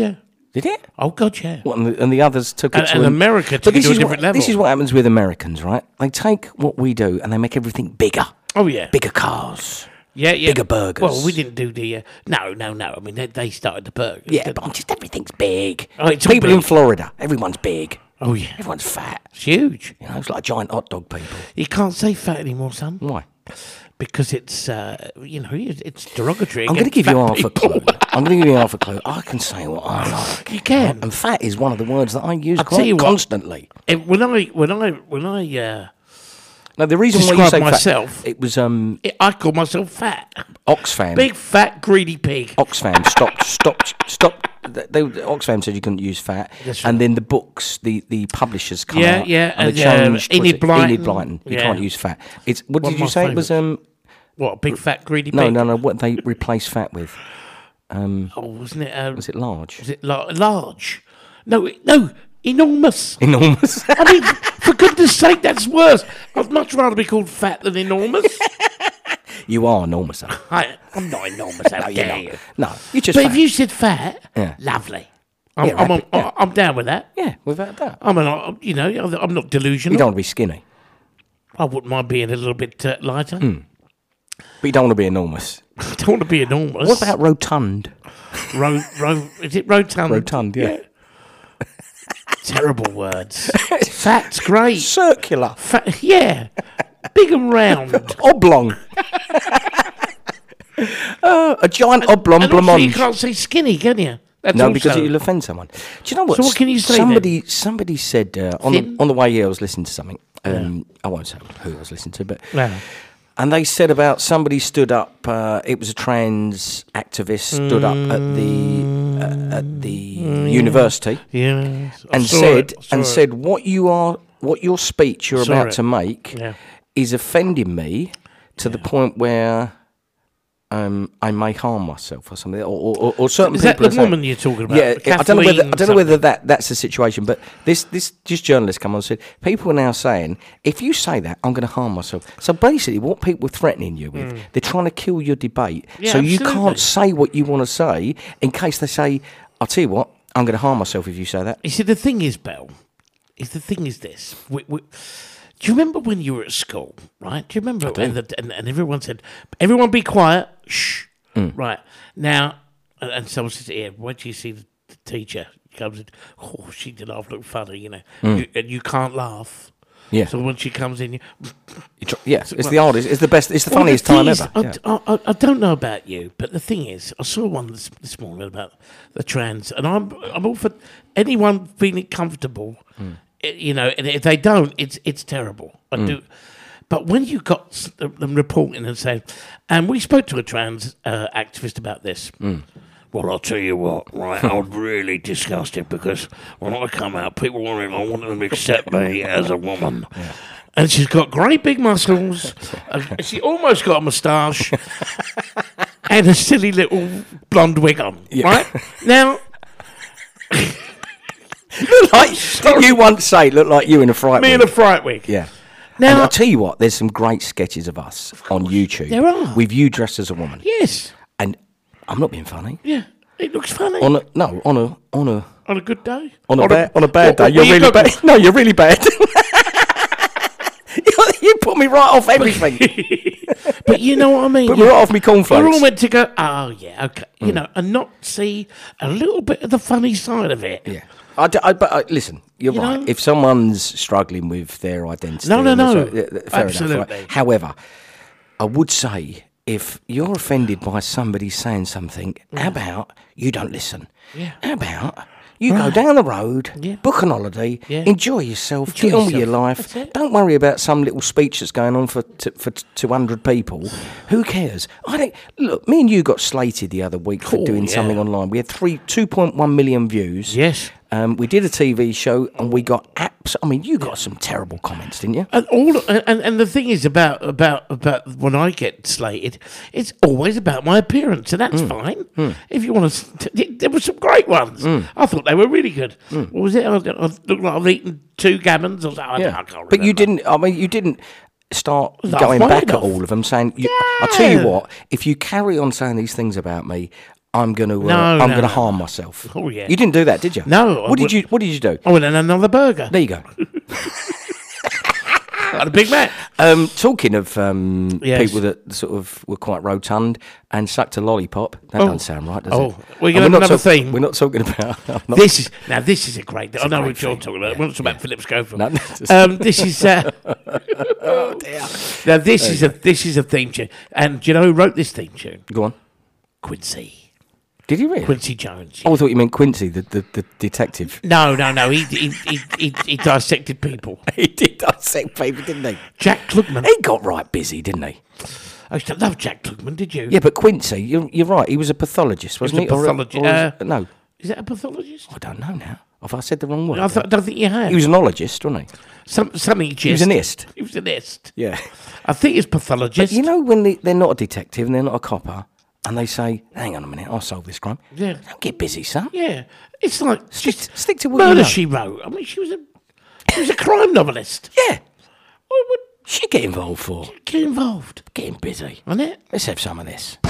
Did it? Oh God, yeah. What, and, the, and the others took it And- to and an- America But took it this to a is different what, This level. is what happens with Americans, right? They take what we do and they make everything bigger. Oh yeah. Bigger cars. Yeah, yeah. bigger burgers. Well, we didn't do the. Uh, no, no, no. I mean, they, they started the burgers. Yeah, didn't but I'm just everything's big. Oh, it's all People in big. Florida, everyone's big. Oh yeah. Everyone's fat. It's huge. You know, it's like giant hot dog people. You can't say fat anymore, son, Why? because it's uh, you know it's it's derogatory. I'm going to against give you fat half a people. clue. I'm going to give you half a clue. I can say what I like. You can. And fat is one of the words that I use I'll quite tell you what. constantly. And when I when I when I uh, Now, the reason why you describe say myself- fat, it was um, I call myself fat, Oxfam. big fat greedy pig. Oxfam stopped, stopped, stopped. They, Oxfam said you couldn't use fat, That's and then the books, the, the publishers come Yeah, out, yeah, and they and, uh, changed. Enid what's it? Blyton. Enid Blyton. You Yeah. can't use fat. It's what One did of you my say? It was um, What a big fat greedy no, pig. no, no. What they replaced fat with? Oh, wasn't it? Um, Was it large? Was it la- large? No, it- no, enormous. Enormous. I mean, for goodness sake, that's worse. I'd much rather be called fat than enormous. You are enormous. though. I, I'm not enormous. How No, you're dare not. you? No, you're just. But fat. if you said fat, Yeah. lovely. I'm, Yeah, I'm, happy, I'm, yeah. I'm down with that. yeah, without that, I mean, I, you know, I'm not delusional. you don't want to be skinny, I wouldn't mind being a little bit uh, lighter. but you don't want to be enormous. I don't want to be enormous. What about rotund? ro, ro, is it rotund? Rotund, yeah. Terrible words. Fat's great. Circular, Fat, yeah. Big and round. oblong. uh, a giant oblong And also, you blancmange. can't say skinny, can you? That's No, also, because it'll offend someone. Do you know what? So what can you say Somebody, somebody said uh, on the Thin? on the way here, I was listening to something. Um, I won't say who I was listening to, but No. and they said about somebody stood up. Uh, it was a trans activist stood up at the uh, at the university Yeah. I and saw said it, I saw and it. said what you are, what your speech you're Saw about it. to make Yeah. is offending me to the point where. Um, I may harm myself or something, or, or, or certain Is that people. the are saying- woman you're talking about? Yeah, I don't know whether I Kathleen don't know whether something? that, that's the situation, but this this this journalist come on and said people are now saying if you say that I'm going to harm myself. So basically, what people are threatening you with, they're trying to kill your debate, Yeah, so you absolutely. can't say what you want to say in case they say, "I'll tell you what, I'm going to harm myself if you say that." You see, the thing is, Bell, is the thing is this. We, we, do you remember when you were at school, right? Do you remember? And, the, and, and everyone said, everyone be quiet. Shh. Right. Now, and, and someone says, yeah, when do you see the, the teacher? She comes in, oh, she did laugh, look funny, you know. You, and you can't laugh. Yeah, So when she comes in, you... You tr- yeah, it's the hardest, it's the best, it's the Well, funniest thing time is, ever. I, Yeah. I, I, I don't know about you, but the thing is, I saw one this, this morning about the trans, and I'm I'm all for anyone feeling comfortable, eh, you know. And if they don't, it's it's terrible. I do, but when you got s- them reporting and saying, and we spoke to a trans uh, activist about this. Well, I'll tell you what, right? I was really disgusted because when I come out, people wanted, I wanted them to accept me as a woman. And she's got great big muscles. and she almost got a moustache and a silly little blonde wig on. Right now, like didn't you once say, look like you in a fright. me in wig? a fright wig. Yeah. Now- and I'll tell you what, there's some great sketches of us on YouTube. There are. With you dressed as a woman. Yes. And I'm not being funny. Yeah. It looks funny On a no, on a on a on a good day. on a bad on a bad What- day. what You're you really got- bad. No, you're really bad. you, you put me right off everything. But you know what I mean. Put me You- right off me cornflakes. We're all meant to go. Oh yeah, okay. You know, and not see a little bit of the funny side of it. Yeah. I, d- I- but I, listen, you're You right. know? If someone's struggling with their identity, No, no, and no. so- yeah, yeah, fair enough, Absolutely. right? However, I would say if you're offended by somebody saying something, how about you don't listen? Yeah. How about you go down the road, Yeah. book an holiday, Yeah. enjoy yourself, Enjoy get on with your yourself. life. That's it. Don't worry about some little speech that's going on for t- for t- two hundred people. Who cares? I don't look. Me and you got slated the other week for Oh, doing yeah. something online. We had three two point one million views. Yes. Um, we did a T V show and we got apps. I mean, you got some terrible comments, didn't you? And all and, and the thing is about about about when I get slated, it's always about my appearance, and that's fine. If you want to, there were some great ones. I thought they were really good. What was it? I, I looked like I've eaten two gammons or something. I, I can't remember. But you didn't. I mean, you didn't start Laugh going my back head at off. all of them, saying, you, "I'll tell you Yeah. what. If you carry on saying these things about me, I'm going to uh, No, I'm no, going to no. harm myself. Oh, yeah. You didn't do that, did you? No, I What did would- you What did you do? Oh, and then another burger. There you go. Like a Big Mac. Um, talking of um, Yes. people that sort of were quite rotund and sucked a lollipop, that Oh. doesn't sound right, does Oh, it? we're And gonna have not another talk- theme. We're not talking about. I'm not- This is now. This is a great. I know great what you're thing. talking about. We're not talking about Philip Schofield. No, this is- um, this is. Uh, oh dear. now this is a this is a theme tune, and do you know who wrote this theme tune? Go on. Quincy. Did he really? Quincy Jones. Oh, I thought you meant Quincy, the, the, the detective. No, no, no. He he, he he he dissected people. He did dissect people, didn't he? Jack Klugman. He got right busy, didn't he? I used to love Jack Klugman. Did you? Yeah, but Quincy, you're, you're right. He was a pathologist, wasn't was a he? Or pathologist, or was- uh, no, Is that a pathologist? I don't know now. Have I said the wrong word? I, thought, I don't think you had. He was an ologist, wasn't he? Some something. Just, He was an ist. He was an ist. Yeah. I think it's pathologist. You know when they, they're not a detective and they're not a copper, and they say, "Hang on a minute, I'll solve this crime." Yeah. Don't get busy, son. Yeah, it's like Stick, just stick to what Murder you know. She Wrote. I mean, she was a she was a crime novelist. Yeah. What would She get involved for get involved? getting busy. On it? Let's have some of this.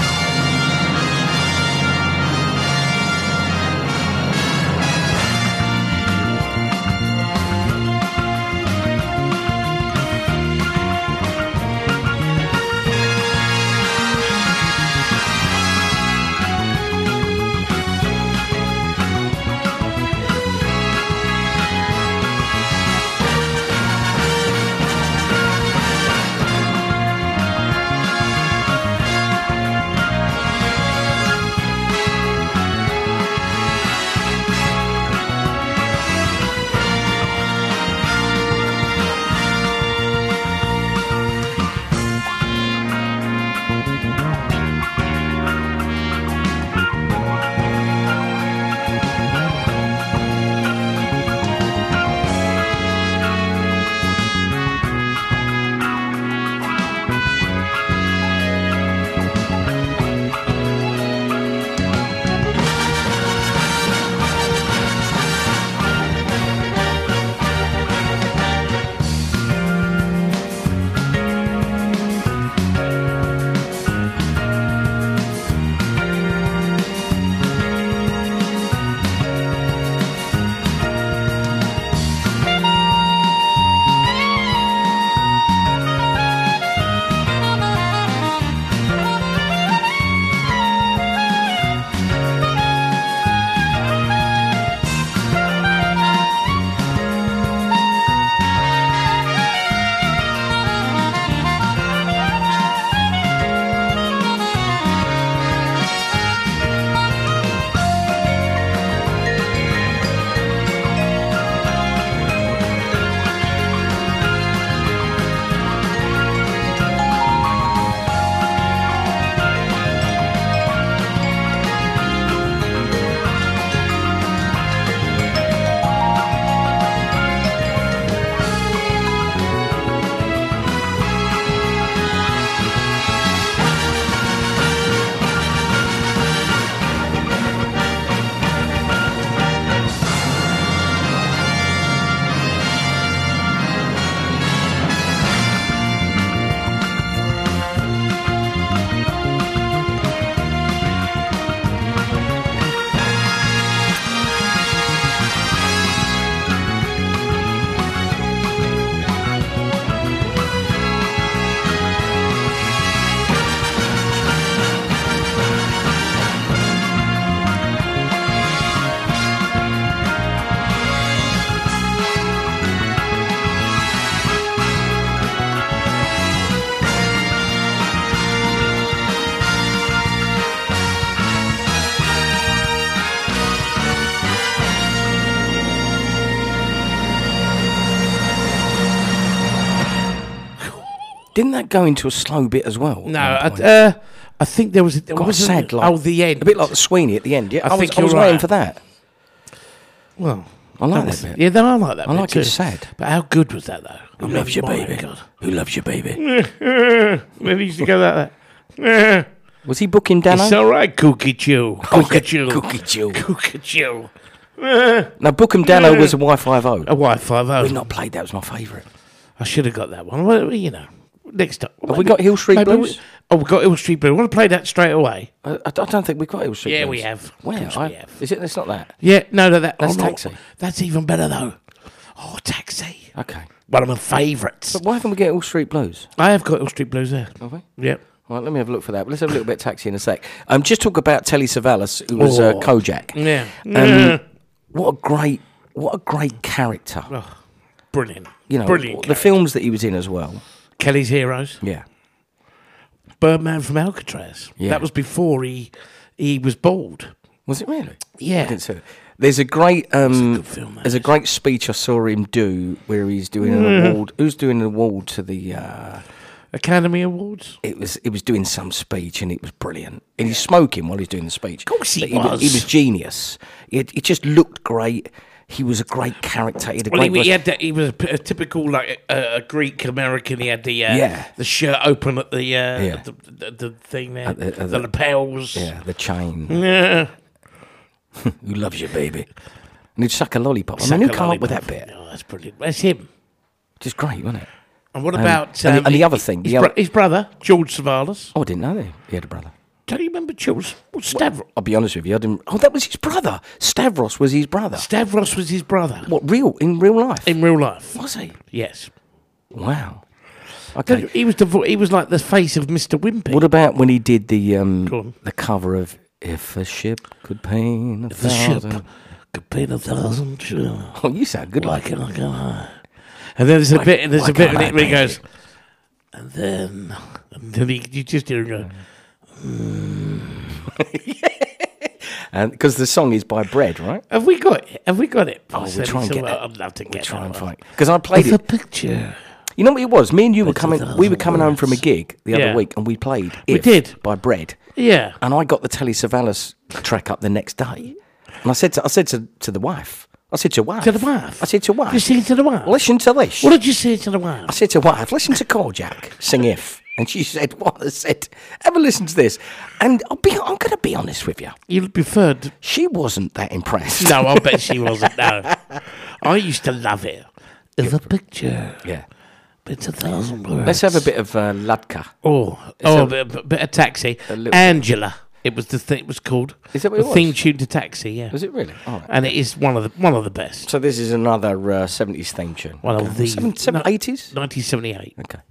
Didn't that go into a slow bit as well? No, at I, one point? uh, I think there was a, there Got a was sad, like, oh the end, a bit like the Sweeney at the end. Yeah, I I, was, think I was you're waiting right. for that. well, I like that's- that bit. Yeah, then I like that. I bit like too. it sad. But how good was that though? Who I loves you, mean, my baby? God. Who loves you, baby? Then he used to go like that. Was he booking Dano? It's all right, Cookie Chew. Oh, Cookie Chew. Cookie Chew. Cookie Chew. No, Bookham Dano was a Y five O. A Y five We've O. not played that. Was my favourite. I should have got that one. Well, you know, next up. Have we got Hill Street maybe Blues? We, oh, we've got Hill Street Blues. I want to play that straight away. I, I don't think we've got Hill Street Yeah, Blues. we have. Of Where? course I, we have. Is it? It's not that. Yeah, no, no, that, That's oh, no, Taxi. That's even better, though. Oh, Taxi. Okay. One of my favourites. But why haven't we got Hill Street Blues? I have got Hill Street Blues there. Have we? Yep. All right, let me have a look for that. But let's have a little bit of Taxi in a sec. Um, just talk about Telly Savalas, who was uh, Oh. Kojak. Yeah. Um, what a great, what a great character. Oh, brilliant. You know, brilliant. the character. films that he was in as well. Kelly's Heroes. Yeah. Birdman from Alcatraz. Yeah. That was before he he was bald. Was it really? Yeah. I didn't see it. There's a great, um, good film, that there's a is. great speech I saw him do where he's doing an award. Who's doing an award to the? Uh, Academy Awards. it was it was doing some speech and it was brilliant. And he's smoking while he's doing the speech. Of course he He was. He was genius. It it just looked great. He was a great character. He had a Well, great. he, he voice. had that, he was a, p- a typical like a, a Greek American. He had the uh, Yeah. the shirt open at the uh, Yeah. the, the, the thing there, At the- the, at the- lapels. yeah, the chain. Yeah. Who loves you, baby? And he'd suck a lollipop. I Suck mean, who a came up with lollipop. that bit? Oh, that's brilliant. That's him. Just great, wasn't it? And what Um, about and the- um, and the other thing, His, the bro- other- his brother George Savalas. Oh, I didn't know that he had a brother. Don't you remember George? Well, Stavros. I'll be honest with you, I didn't. Oh, that was his brother. Stavros was his brother. Stavros was his brother What, real in real life? in real life. Was he? Yes. Wow. Okay. He was the vo- he was like the face of Mister Wimpy. What about when he did the Go um on. the cover of "If a Ship Could Paint a the ship Thousand"? could paint a thousand ships. Oh, you sound good. Why Like can I go high? And then there's a bit, and there's why a bit can't in I it where he paint goes, and then, and then he, you just hear him go, and because the song is by Bread, right? have we got it? Have we got it? Oh, I we'll said try and it's get all- that. I'd love to get Try that and one. find because I played Of a it. picture. You know what it was? Me and you were It's a coming. thousand We were coming home from a words. gig the other Yeah. week, and we played. We If did. by Bread, Yeah. and I got the Telly Savalas track up the next day, and I said to I said to, to the wife, I said to wife, To the wife. I said to wife, You sing to the wife. listen to this. What did you say to the I wife? said to wife, listen to Kojak sing If. And she said, what? I said, have a listen to this. And I'll be, I'm going to be honest with you. You preferred. She wasn't that impressed. No, I bet she wasn't. No. I used to love it. Of a picture. Yeah. It's a thousand words. Let's have a bit of uh, Ladka. Oh, oh, a- a bit, a bit of Taxi. little- Angela. It was the thing. It was called. Is that what the it was? theme tune to Taxi? Yeah. Was it really? All right. And it is one of the one of the best. So this is another uh, seventies theme tune. One of Okay. the Seven, seven, no. eighties? nineteen seventy-eight. Okay.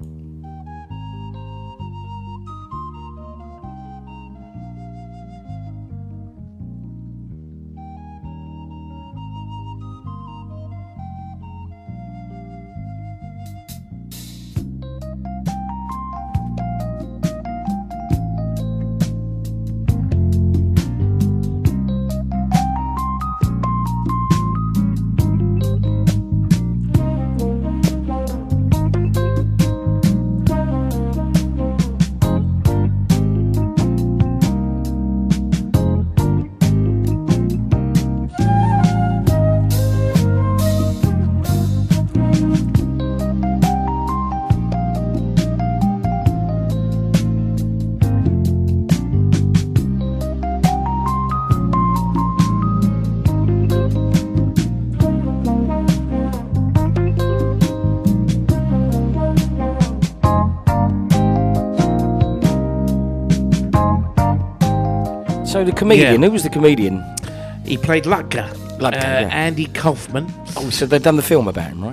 So the comedian, Yeah. who was the comedian? He played Lutka. Lutka, uh, yeah. Andy Kaufman, Oh, so they've done the film about him, right?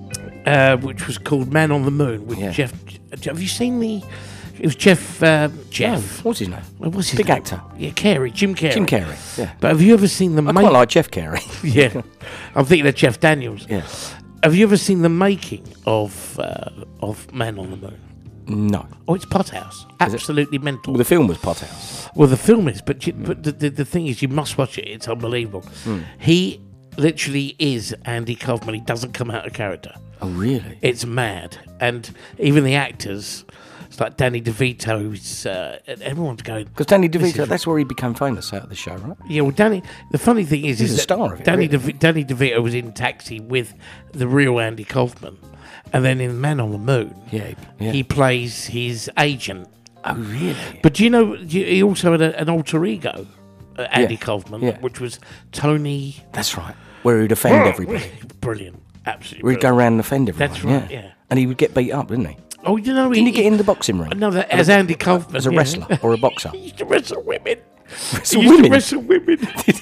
uh, which was called Man on the Moon with Yeah. Jeff. Have you seen the? It was Jeff. Uh, Jeff. What's his name? What was his Big name? actor. Yeah, Carey. Jim Carey. Jim Carrey. Yeah. But have you ever seen the? I ma- quite like Jeff Carey. Yeah, I'm thinking of Jeff Daniels. Yeah. Have you ever seen the making of uh, of Man on the Moon? No. Oh, it's Pothouse. Absolutely mental. Well, the film was Pothouse. Well, the film is, but you, but the, the the thing is, you must watch it. It's unbelievable. Hmm. He literally is Andy Kaufman. He doesn't come out of character. Oh, really? It's mad, and even the actors, it's like Danny DeVito. Who's uh, everyone's going. Because Danny This DeVito, is- that's where he became famous out of the show, right? Yeah, well, Danny. The funny thing is, He's is a that star of it, Danny really. DeV- Danny DeVito was in Taxi with the real Andy Kaufman, and then in Man on the Moon, Yeah. yeah. he plays his agent. oh, really? But do you know you- he also had a, an alter ego, uh, Andy Yeah, Kaufman, yeah. which was Tony. That's right. Where he'd offend everybody. Brilliant, absolutely. Where he'd go brilliant. around and offend everyone. That's right, yeah. And he would get beat up, didn't he? Oh, you know, Didn't he, he get in the boxing ring? No, that, as Andy Kaufman. As a yeah. wrestler or a boxer? He used to wrestle women. Wrestle he used women? to wrestle women.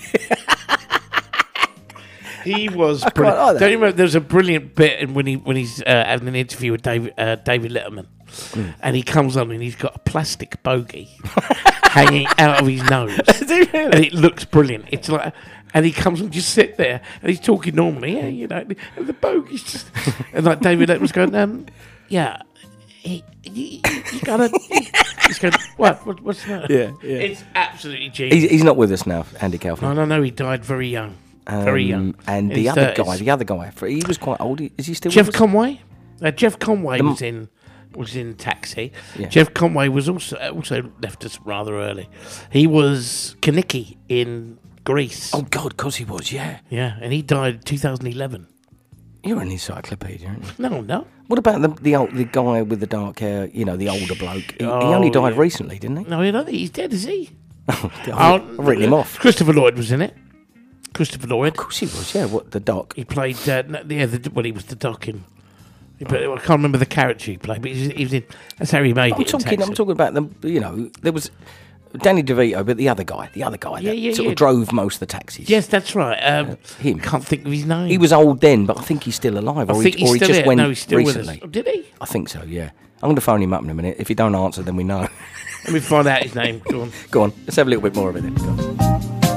He was brilliant. like that. Don't you remember? There was a brilliant bit in when he when he's uh, having an interview with David uh, David Letterman, Mm. and he comes on and he's got a plastic bogey hanging out of his nose, and it looks brilliant. It's like, and he comes and just sit there, and he's talking normally, yeah, you know, and the bogey's just, and like David Letterman's going, um, yeah. He, he, you gotta. He's going. What? what what's that? Yeah, yeah. It's absolutely genius. He's, he's not with us now, Andy Kaufman. No, no, no. He died very young. Very young. Um, And In the his other thirties. guy, the other guy, for- he was quite old. Is he still Jeff with us? Conway. Uh, Jeff Conway The m- was in was in Taxi. Yeah. Jeff Conway was also also left us rather early. He was Kaniki in Greece. Oh, God, because he was, yeah. Yeah, and he died in two thousand eleven. You're an encyclopedia, aren't you? No, no. What about the the, old, the guy with the dark hair, you know, the older bloke? He, he Oh, only died yeah. recently, didn't he? No, I don't think he's dead, is he? I've, I've written him off. Christopher Lloyd was in it. Christopher Lloyd. Of course he was, yeah. What, the doc? He played, uh, no, yeah, the, well, he was the doc in. he played- I can't remember the character he played, but he was, he was in. That's how he made I'm it. in talking, I'm Taxi. talking about the, you know, there was Danny DeVito, but the other guy, the other guy Yeah, that yeah, sort yeah. of drove most of the taxis. Yes, that's right. Um, him. Can't think of his name. He was old then, but I think he's still alive. I Or, think he, he's or he still just here. went No, he's still recently. with us. Oh, did he? I think so, yeah. I'm going to phone him up in a minute. If he don't answer, then we know. Let me find out his name. Go on. Go on, let's have a little bit more of it then. Go on.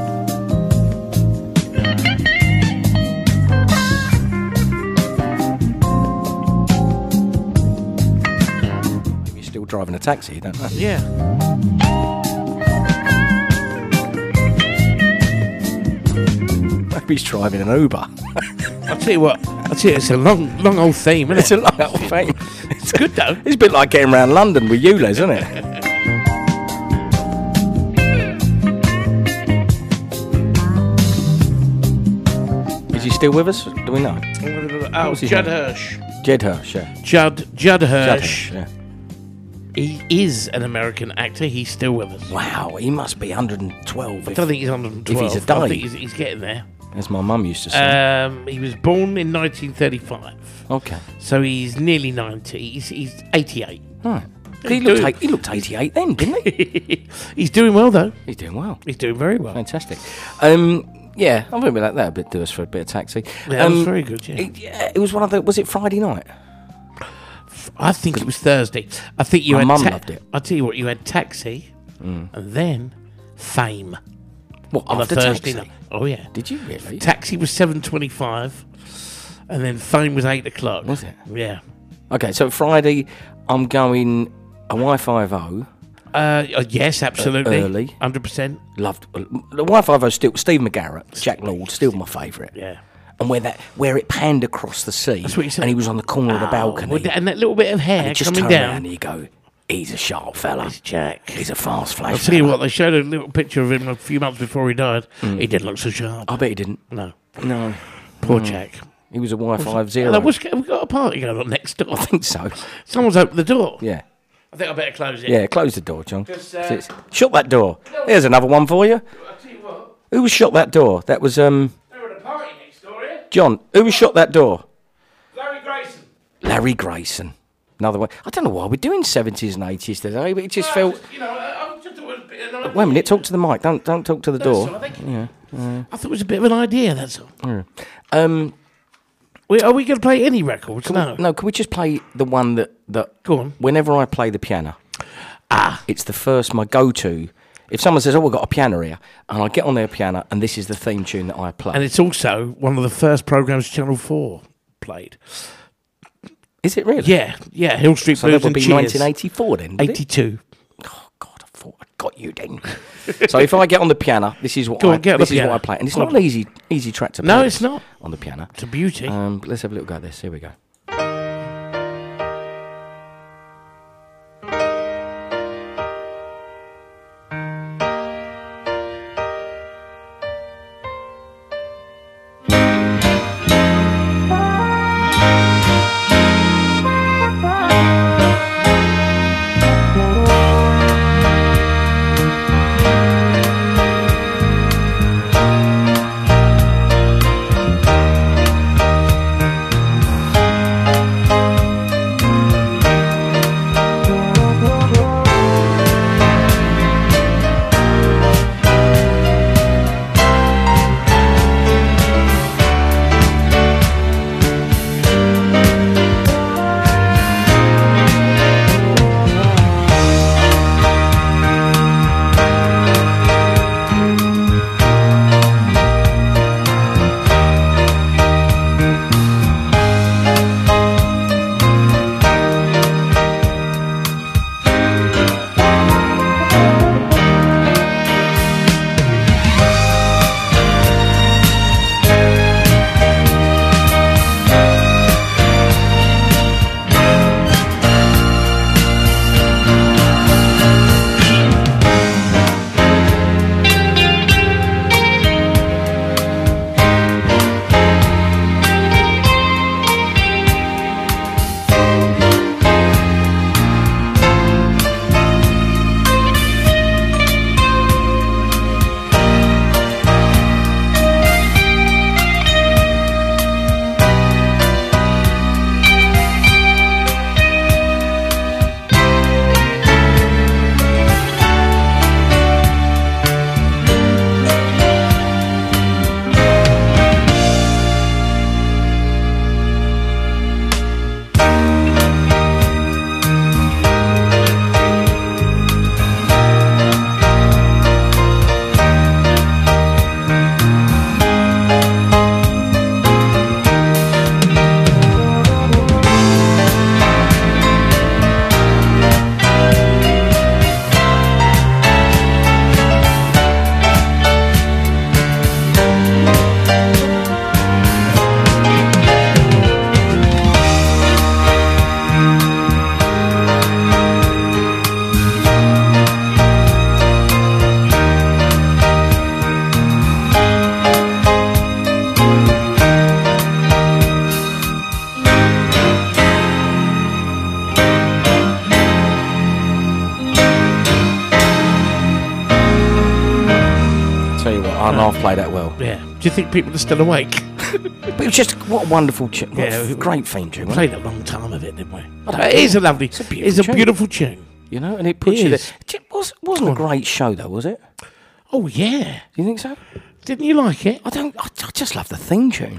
You're still driving a taxi, you don't know. Yeah. Maybe he's driving an Uber. I'll tell you what. I'll tell you, it's a long, long old theme, isn't It's it? a long old thing. It's good though. It's a bit like getting around London with you, Les, isn't it? Is he still with us? Do we know? Oh, was his Judd name? Hirsch. Jed Hirsch, yeah. Judd Judd Judd Hirsch. Hirsch, yeah. He is an American actor. He's still with us. Wow, he must be one hundred twelve. I If, don't think he's one hundred twelve. if he's a I day. think he's, he's getting there. as my mum used to say. Um, he was born in nineteen thirty-five, okay. so he's nearly ninety. He's, he's eighty-eight. Right. He's He looked, doing- eight, he looked eighty-eight then, didn't he? He's doing well though. He's doing well. He's doing very well. Fantastic. Um, yeah, I'm really like that. A bit do us for a bit of taxi. Yeah, that um, was very good. Yeah. It, yeah, it was one of the. Was it Friday night? I think it was Thursday. I think you My had. mum ta- loved it. I'll tell you what. You had Taxi, and then Fame What on a after Thursday taxi? night. Oh yeah. Did you really? Taxi was seven twenty-five, and then Fame was eight o'clock. Was it? Yeah. Okay, so Friday, I'm going a Wi-Fi O. Uh, uh, yes, absolutely. early. Hundred percent. Loved the Wi-Fi O. Still Steve McGarrett, Jack Lord, still my favourite. Yeah. And where that where it panned across the sea, That's what you said. and he was on the corner of the Oh, balcony, with that- and that little bit of hair and he just coming turned down. around and you go, "He's a sharp fella. It's Jack. He's a fast flash." I'll tell you fella." what. They showed a little picture of him a few months before he died. Mm. He didn't look so sharp. I bet he didn't. No. No, Poor Jack. he was a Wi-Fi zero. Hello, what's, we've got a party going on next door. I think so. Someone's opened the door. Yeah. I think I better close it. Yeah, close the door, John. Just, uh, Sit- Shut that door. There's another one for you. I'll tell you what. Who was shut that door? That was um They're at a party next door here. John. Who was shut that door? Larry Grayson. Larry Grayson. Another one. I don't know why we're doing seventies and eighties today, but it just Well, felt. just, you know, I, I just thought it was a bit of an idea. Wait a minute. Talk to the mic. Don't don't talk to the That's door. all, I think. I thought it was a bit of an idea, that's all. Um, We, are we going to play any records? No. no. Can we just play the one that that? Go on. Whenever I play the piano, Ah. it's the first my go-to. If someone says, "Oh, we've got a piano here," and I get on their piano, and this is the theme tune that I play. And it's also one of the first programmes Channel four played. Is it really? Yeah, yeah, Hill Street So Blues that would and be Cheers. nineteen eighty-four then. would it? eighty-two. Oh God, I thought I got you then. So if I get on the piano, this is what Go I on, get on this the is piano. what I play, and it's Go not on. an easy easy track to play. No, this it's not. on the piano. It's a beauty. Um, but let's have a little go at this. Here we go. half play that well. Yeah. Do you think people are still awake? But it was just what a wonderful tune. What Yeah, a we- great theme tune. We Wasn't played a long time of it, didn't we? don't It is a lovely. It's a a beautiful beautiful, it's a tune. beautiful tune. it? You know, and it puts It you there. is. It was, wasn't a great show though, was it? Oh yeah. Do you think so? Didn't you like it? I don't. I, I just love the theme tune.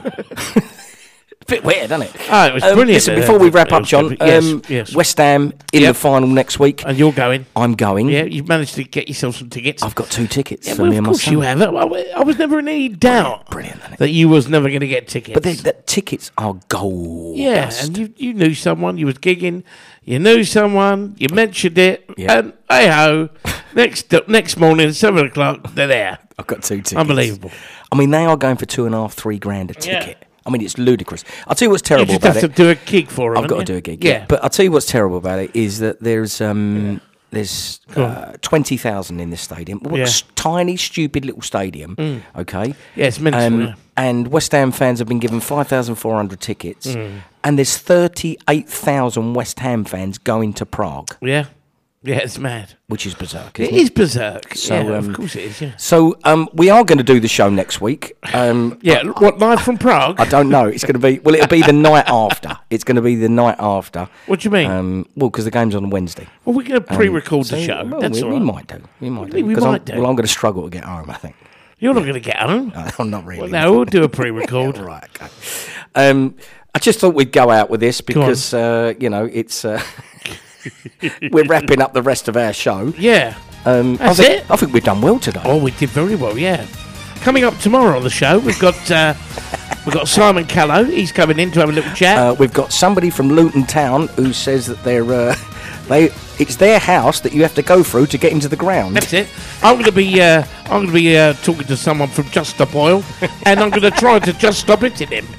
Bit weird, isn't it? Oh, it was Um, brilliant. Listen, Uh, before we it wrap up, was John, good. Yes, um, yes. West Ham in Yep. the final next week. And you're going. I'm going. Yeah, you've managed to get yourself some tickets. I've got two tickets yeah, for well, me of and my course son. you have. I, I- I was never in any doubt Brilliant, isn't it? that you was never going to get tickets. But the, the tickets are gold. yeah, dust. and you you knew someone. You was gigging. You knew someone. You mentioned it. Yeah. And hey ho, next next morning, seven o'clock, they're there. I've got two tickets. Unbelievable. I mean, they are going for two and a half, three grand a Yeah. ticket. I mean, it's ludicrous. I'll tell you what's You terrible just about have it. to do a gig for them. I've got to haven't do you? a gig. Yeah, But I'll tell you what's terrible about it is that there's um there's Go on. uh, twenty thousand in this stadium. What a Yeah. s- tiny, stupid little stadium. Okay. Yeah, it's mental, Um, yeah. And West Ham fans have been given five thousand four hundred tickets, Mm. and there's thirty-eight thousand West Ham fans going to Prague, yeah, yeah. It's mad. which is berserk. It Isn't is berserk. So, yeah, um, of course it is. Yeah. So um, we are going to do the show next week. Um, Yeah. What live from Prague? I don't know. It's going to be well. It'll be the night after. It's going to be the night after. What do you mean? Um, well, because the game's on Wednesday. well, we're going to pre-record the So, show. well, That's we, all we right. might do. We might do. think we 'Cause I'm- might do? Well, I'm going to struggle to get home. I think. You're not going to get home. I'm not really. Well, no, we'll do a pre-record. Right. Okay. Um, I just thought we'd go out with this on. because uh, you know it's uh, we're wrapping up the rest of our show. Yeah. Um, That's I think, it? I think we've done well today. Oh, we did very well. Yeah. Coming up tomorrow on the show, we've got uh, we've got Simon Callow. He's coming in to have a little chat. Uh, we've got somebody from Luton Town who says that they're uh, they it's their house that you have to go through to get into the ground. That's it. I'm going to be uh, I'm going to be uh, talking to someone from Just Stop Oil, and I'm going to try to just stop hitting him.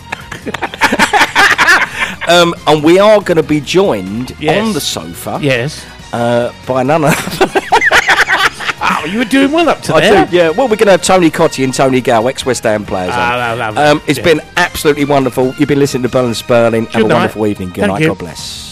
Um, and we are going to be joined Yes. on the sofa Yes. uh, by none other. Oh, you were doing well up to I there. do, yeah. Well, we're going to have Tony Cotty and Tony Gow, ex-West Ham players. on. Ah, lovely. Um, it's Yeah. been absolutely wonderful. You've been listening to Burl and Sperling. Have Good a night. wonderful evening. Good Thank night. you. God bless.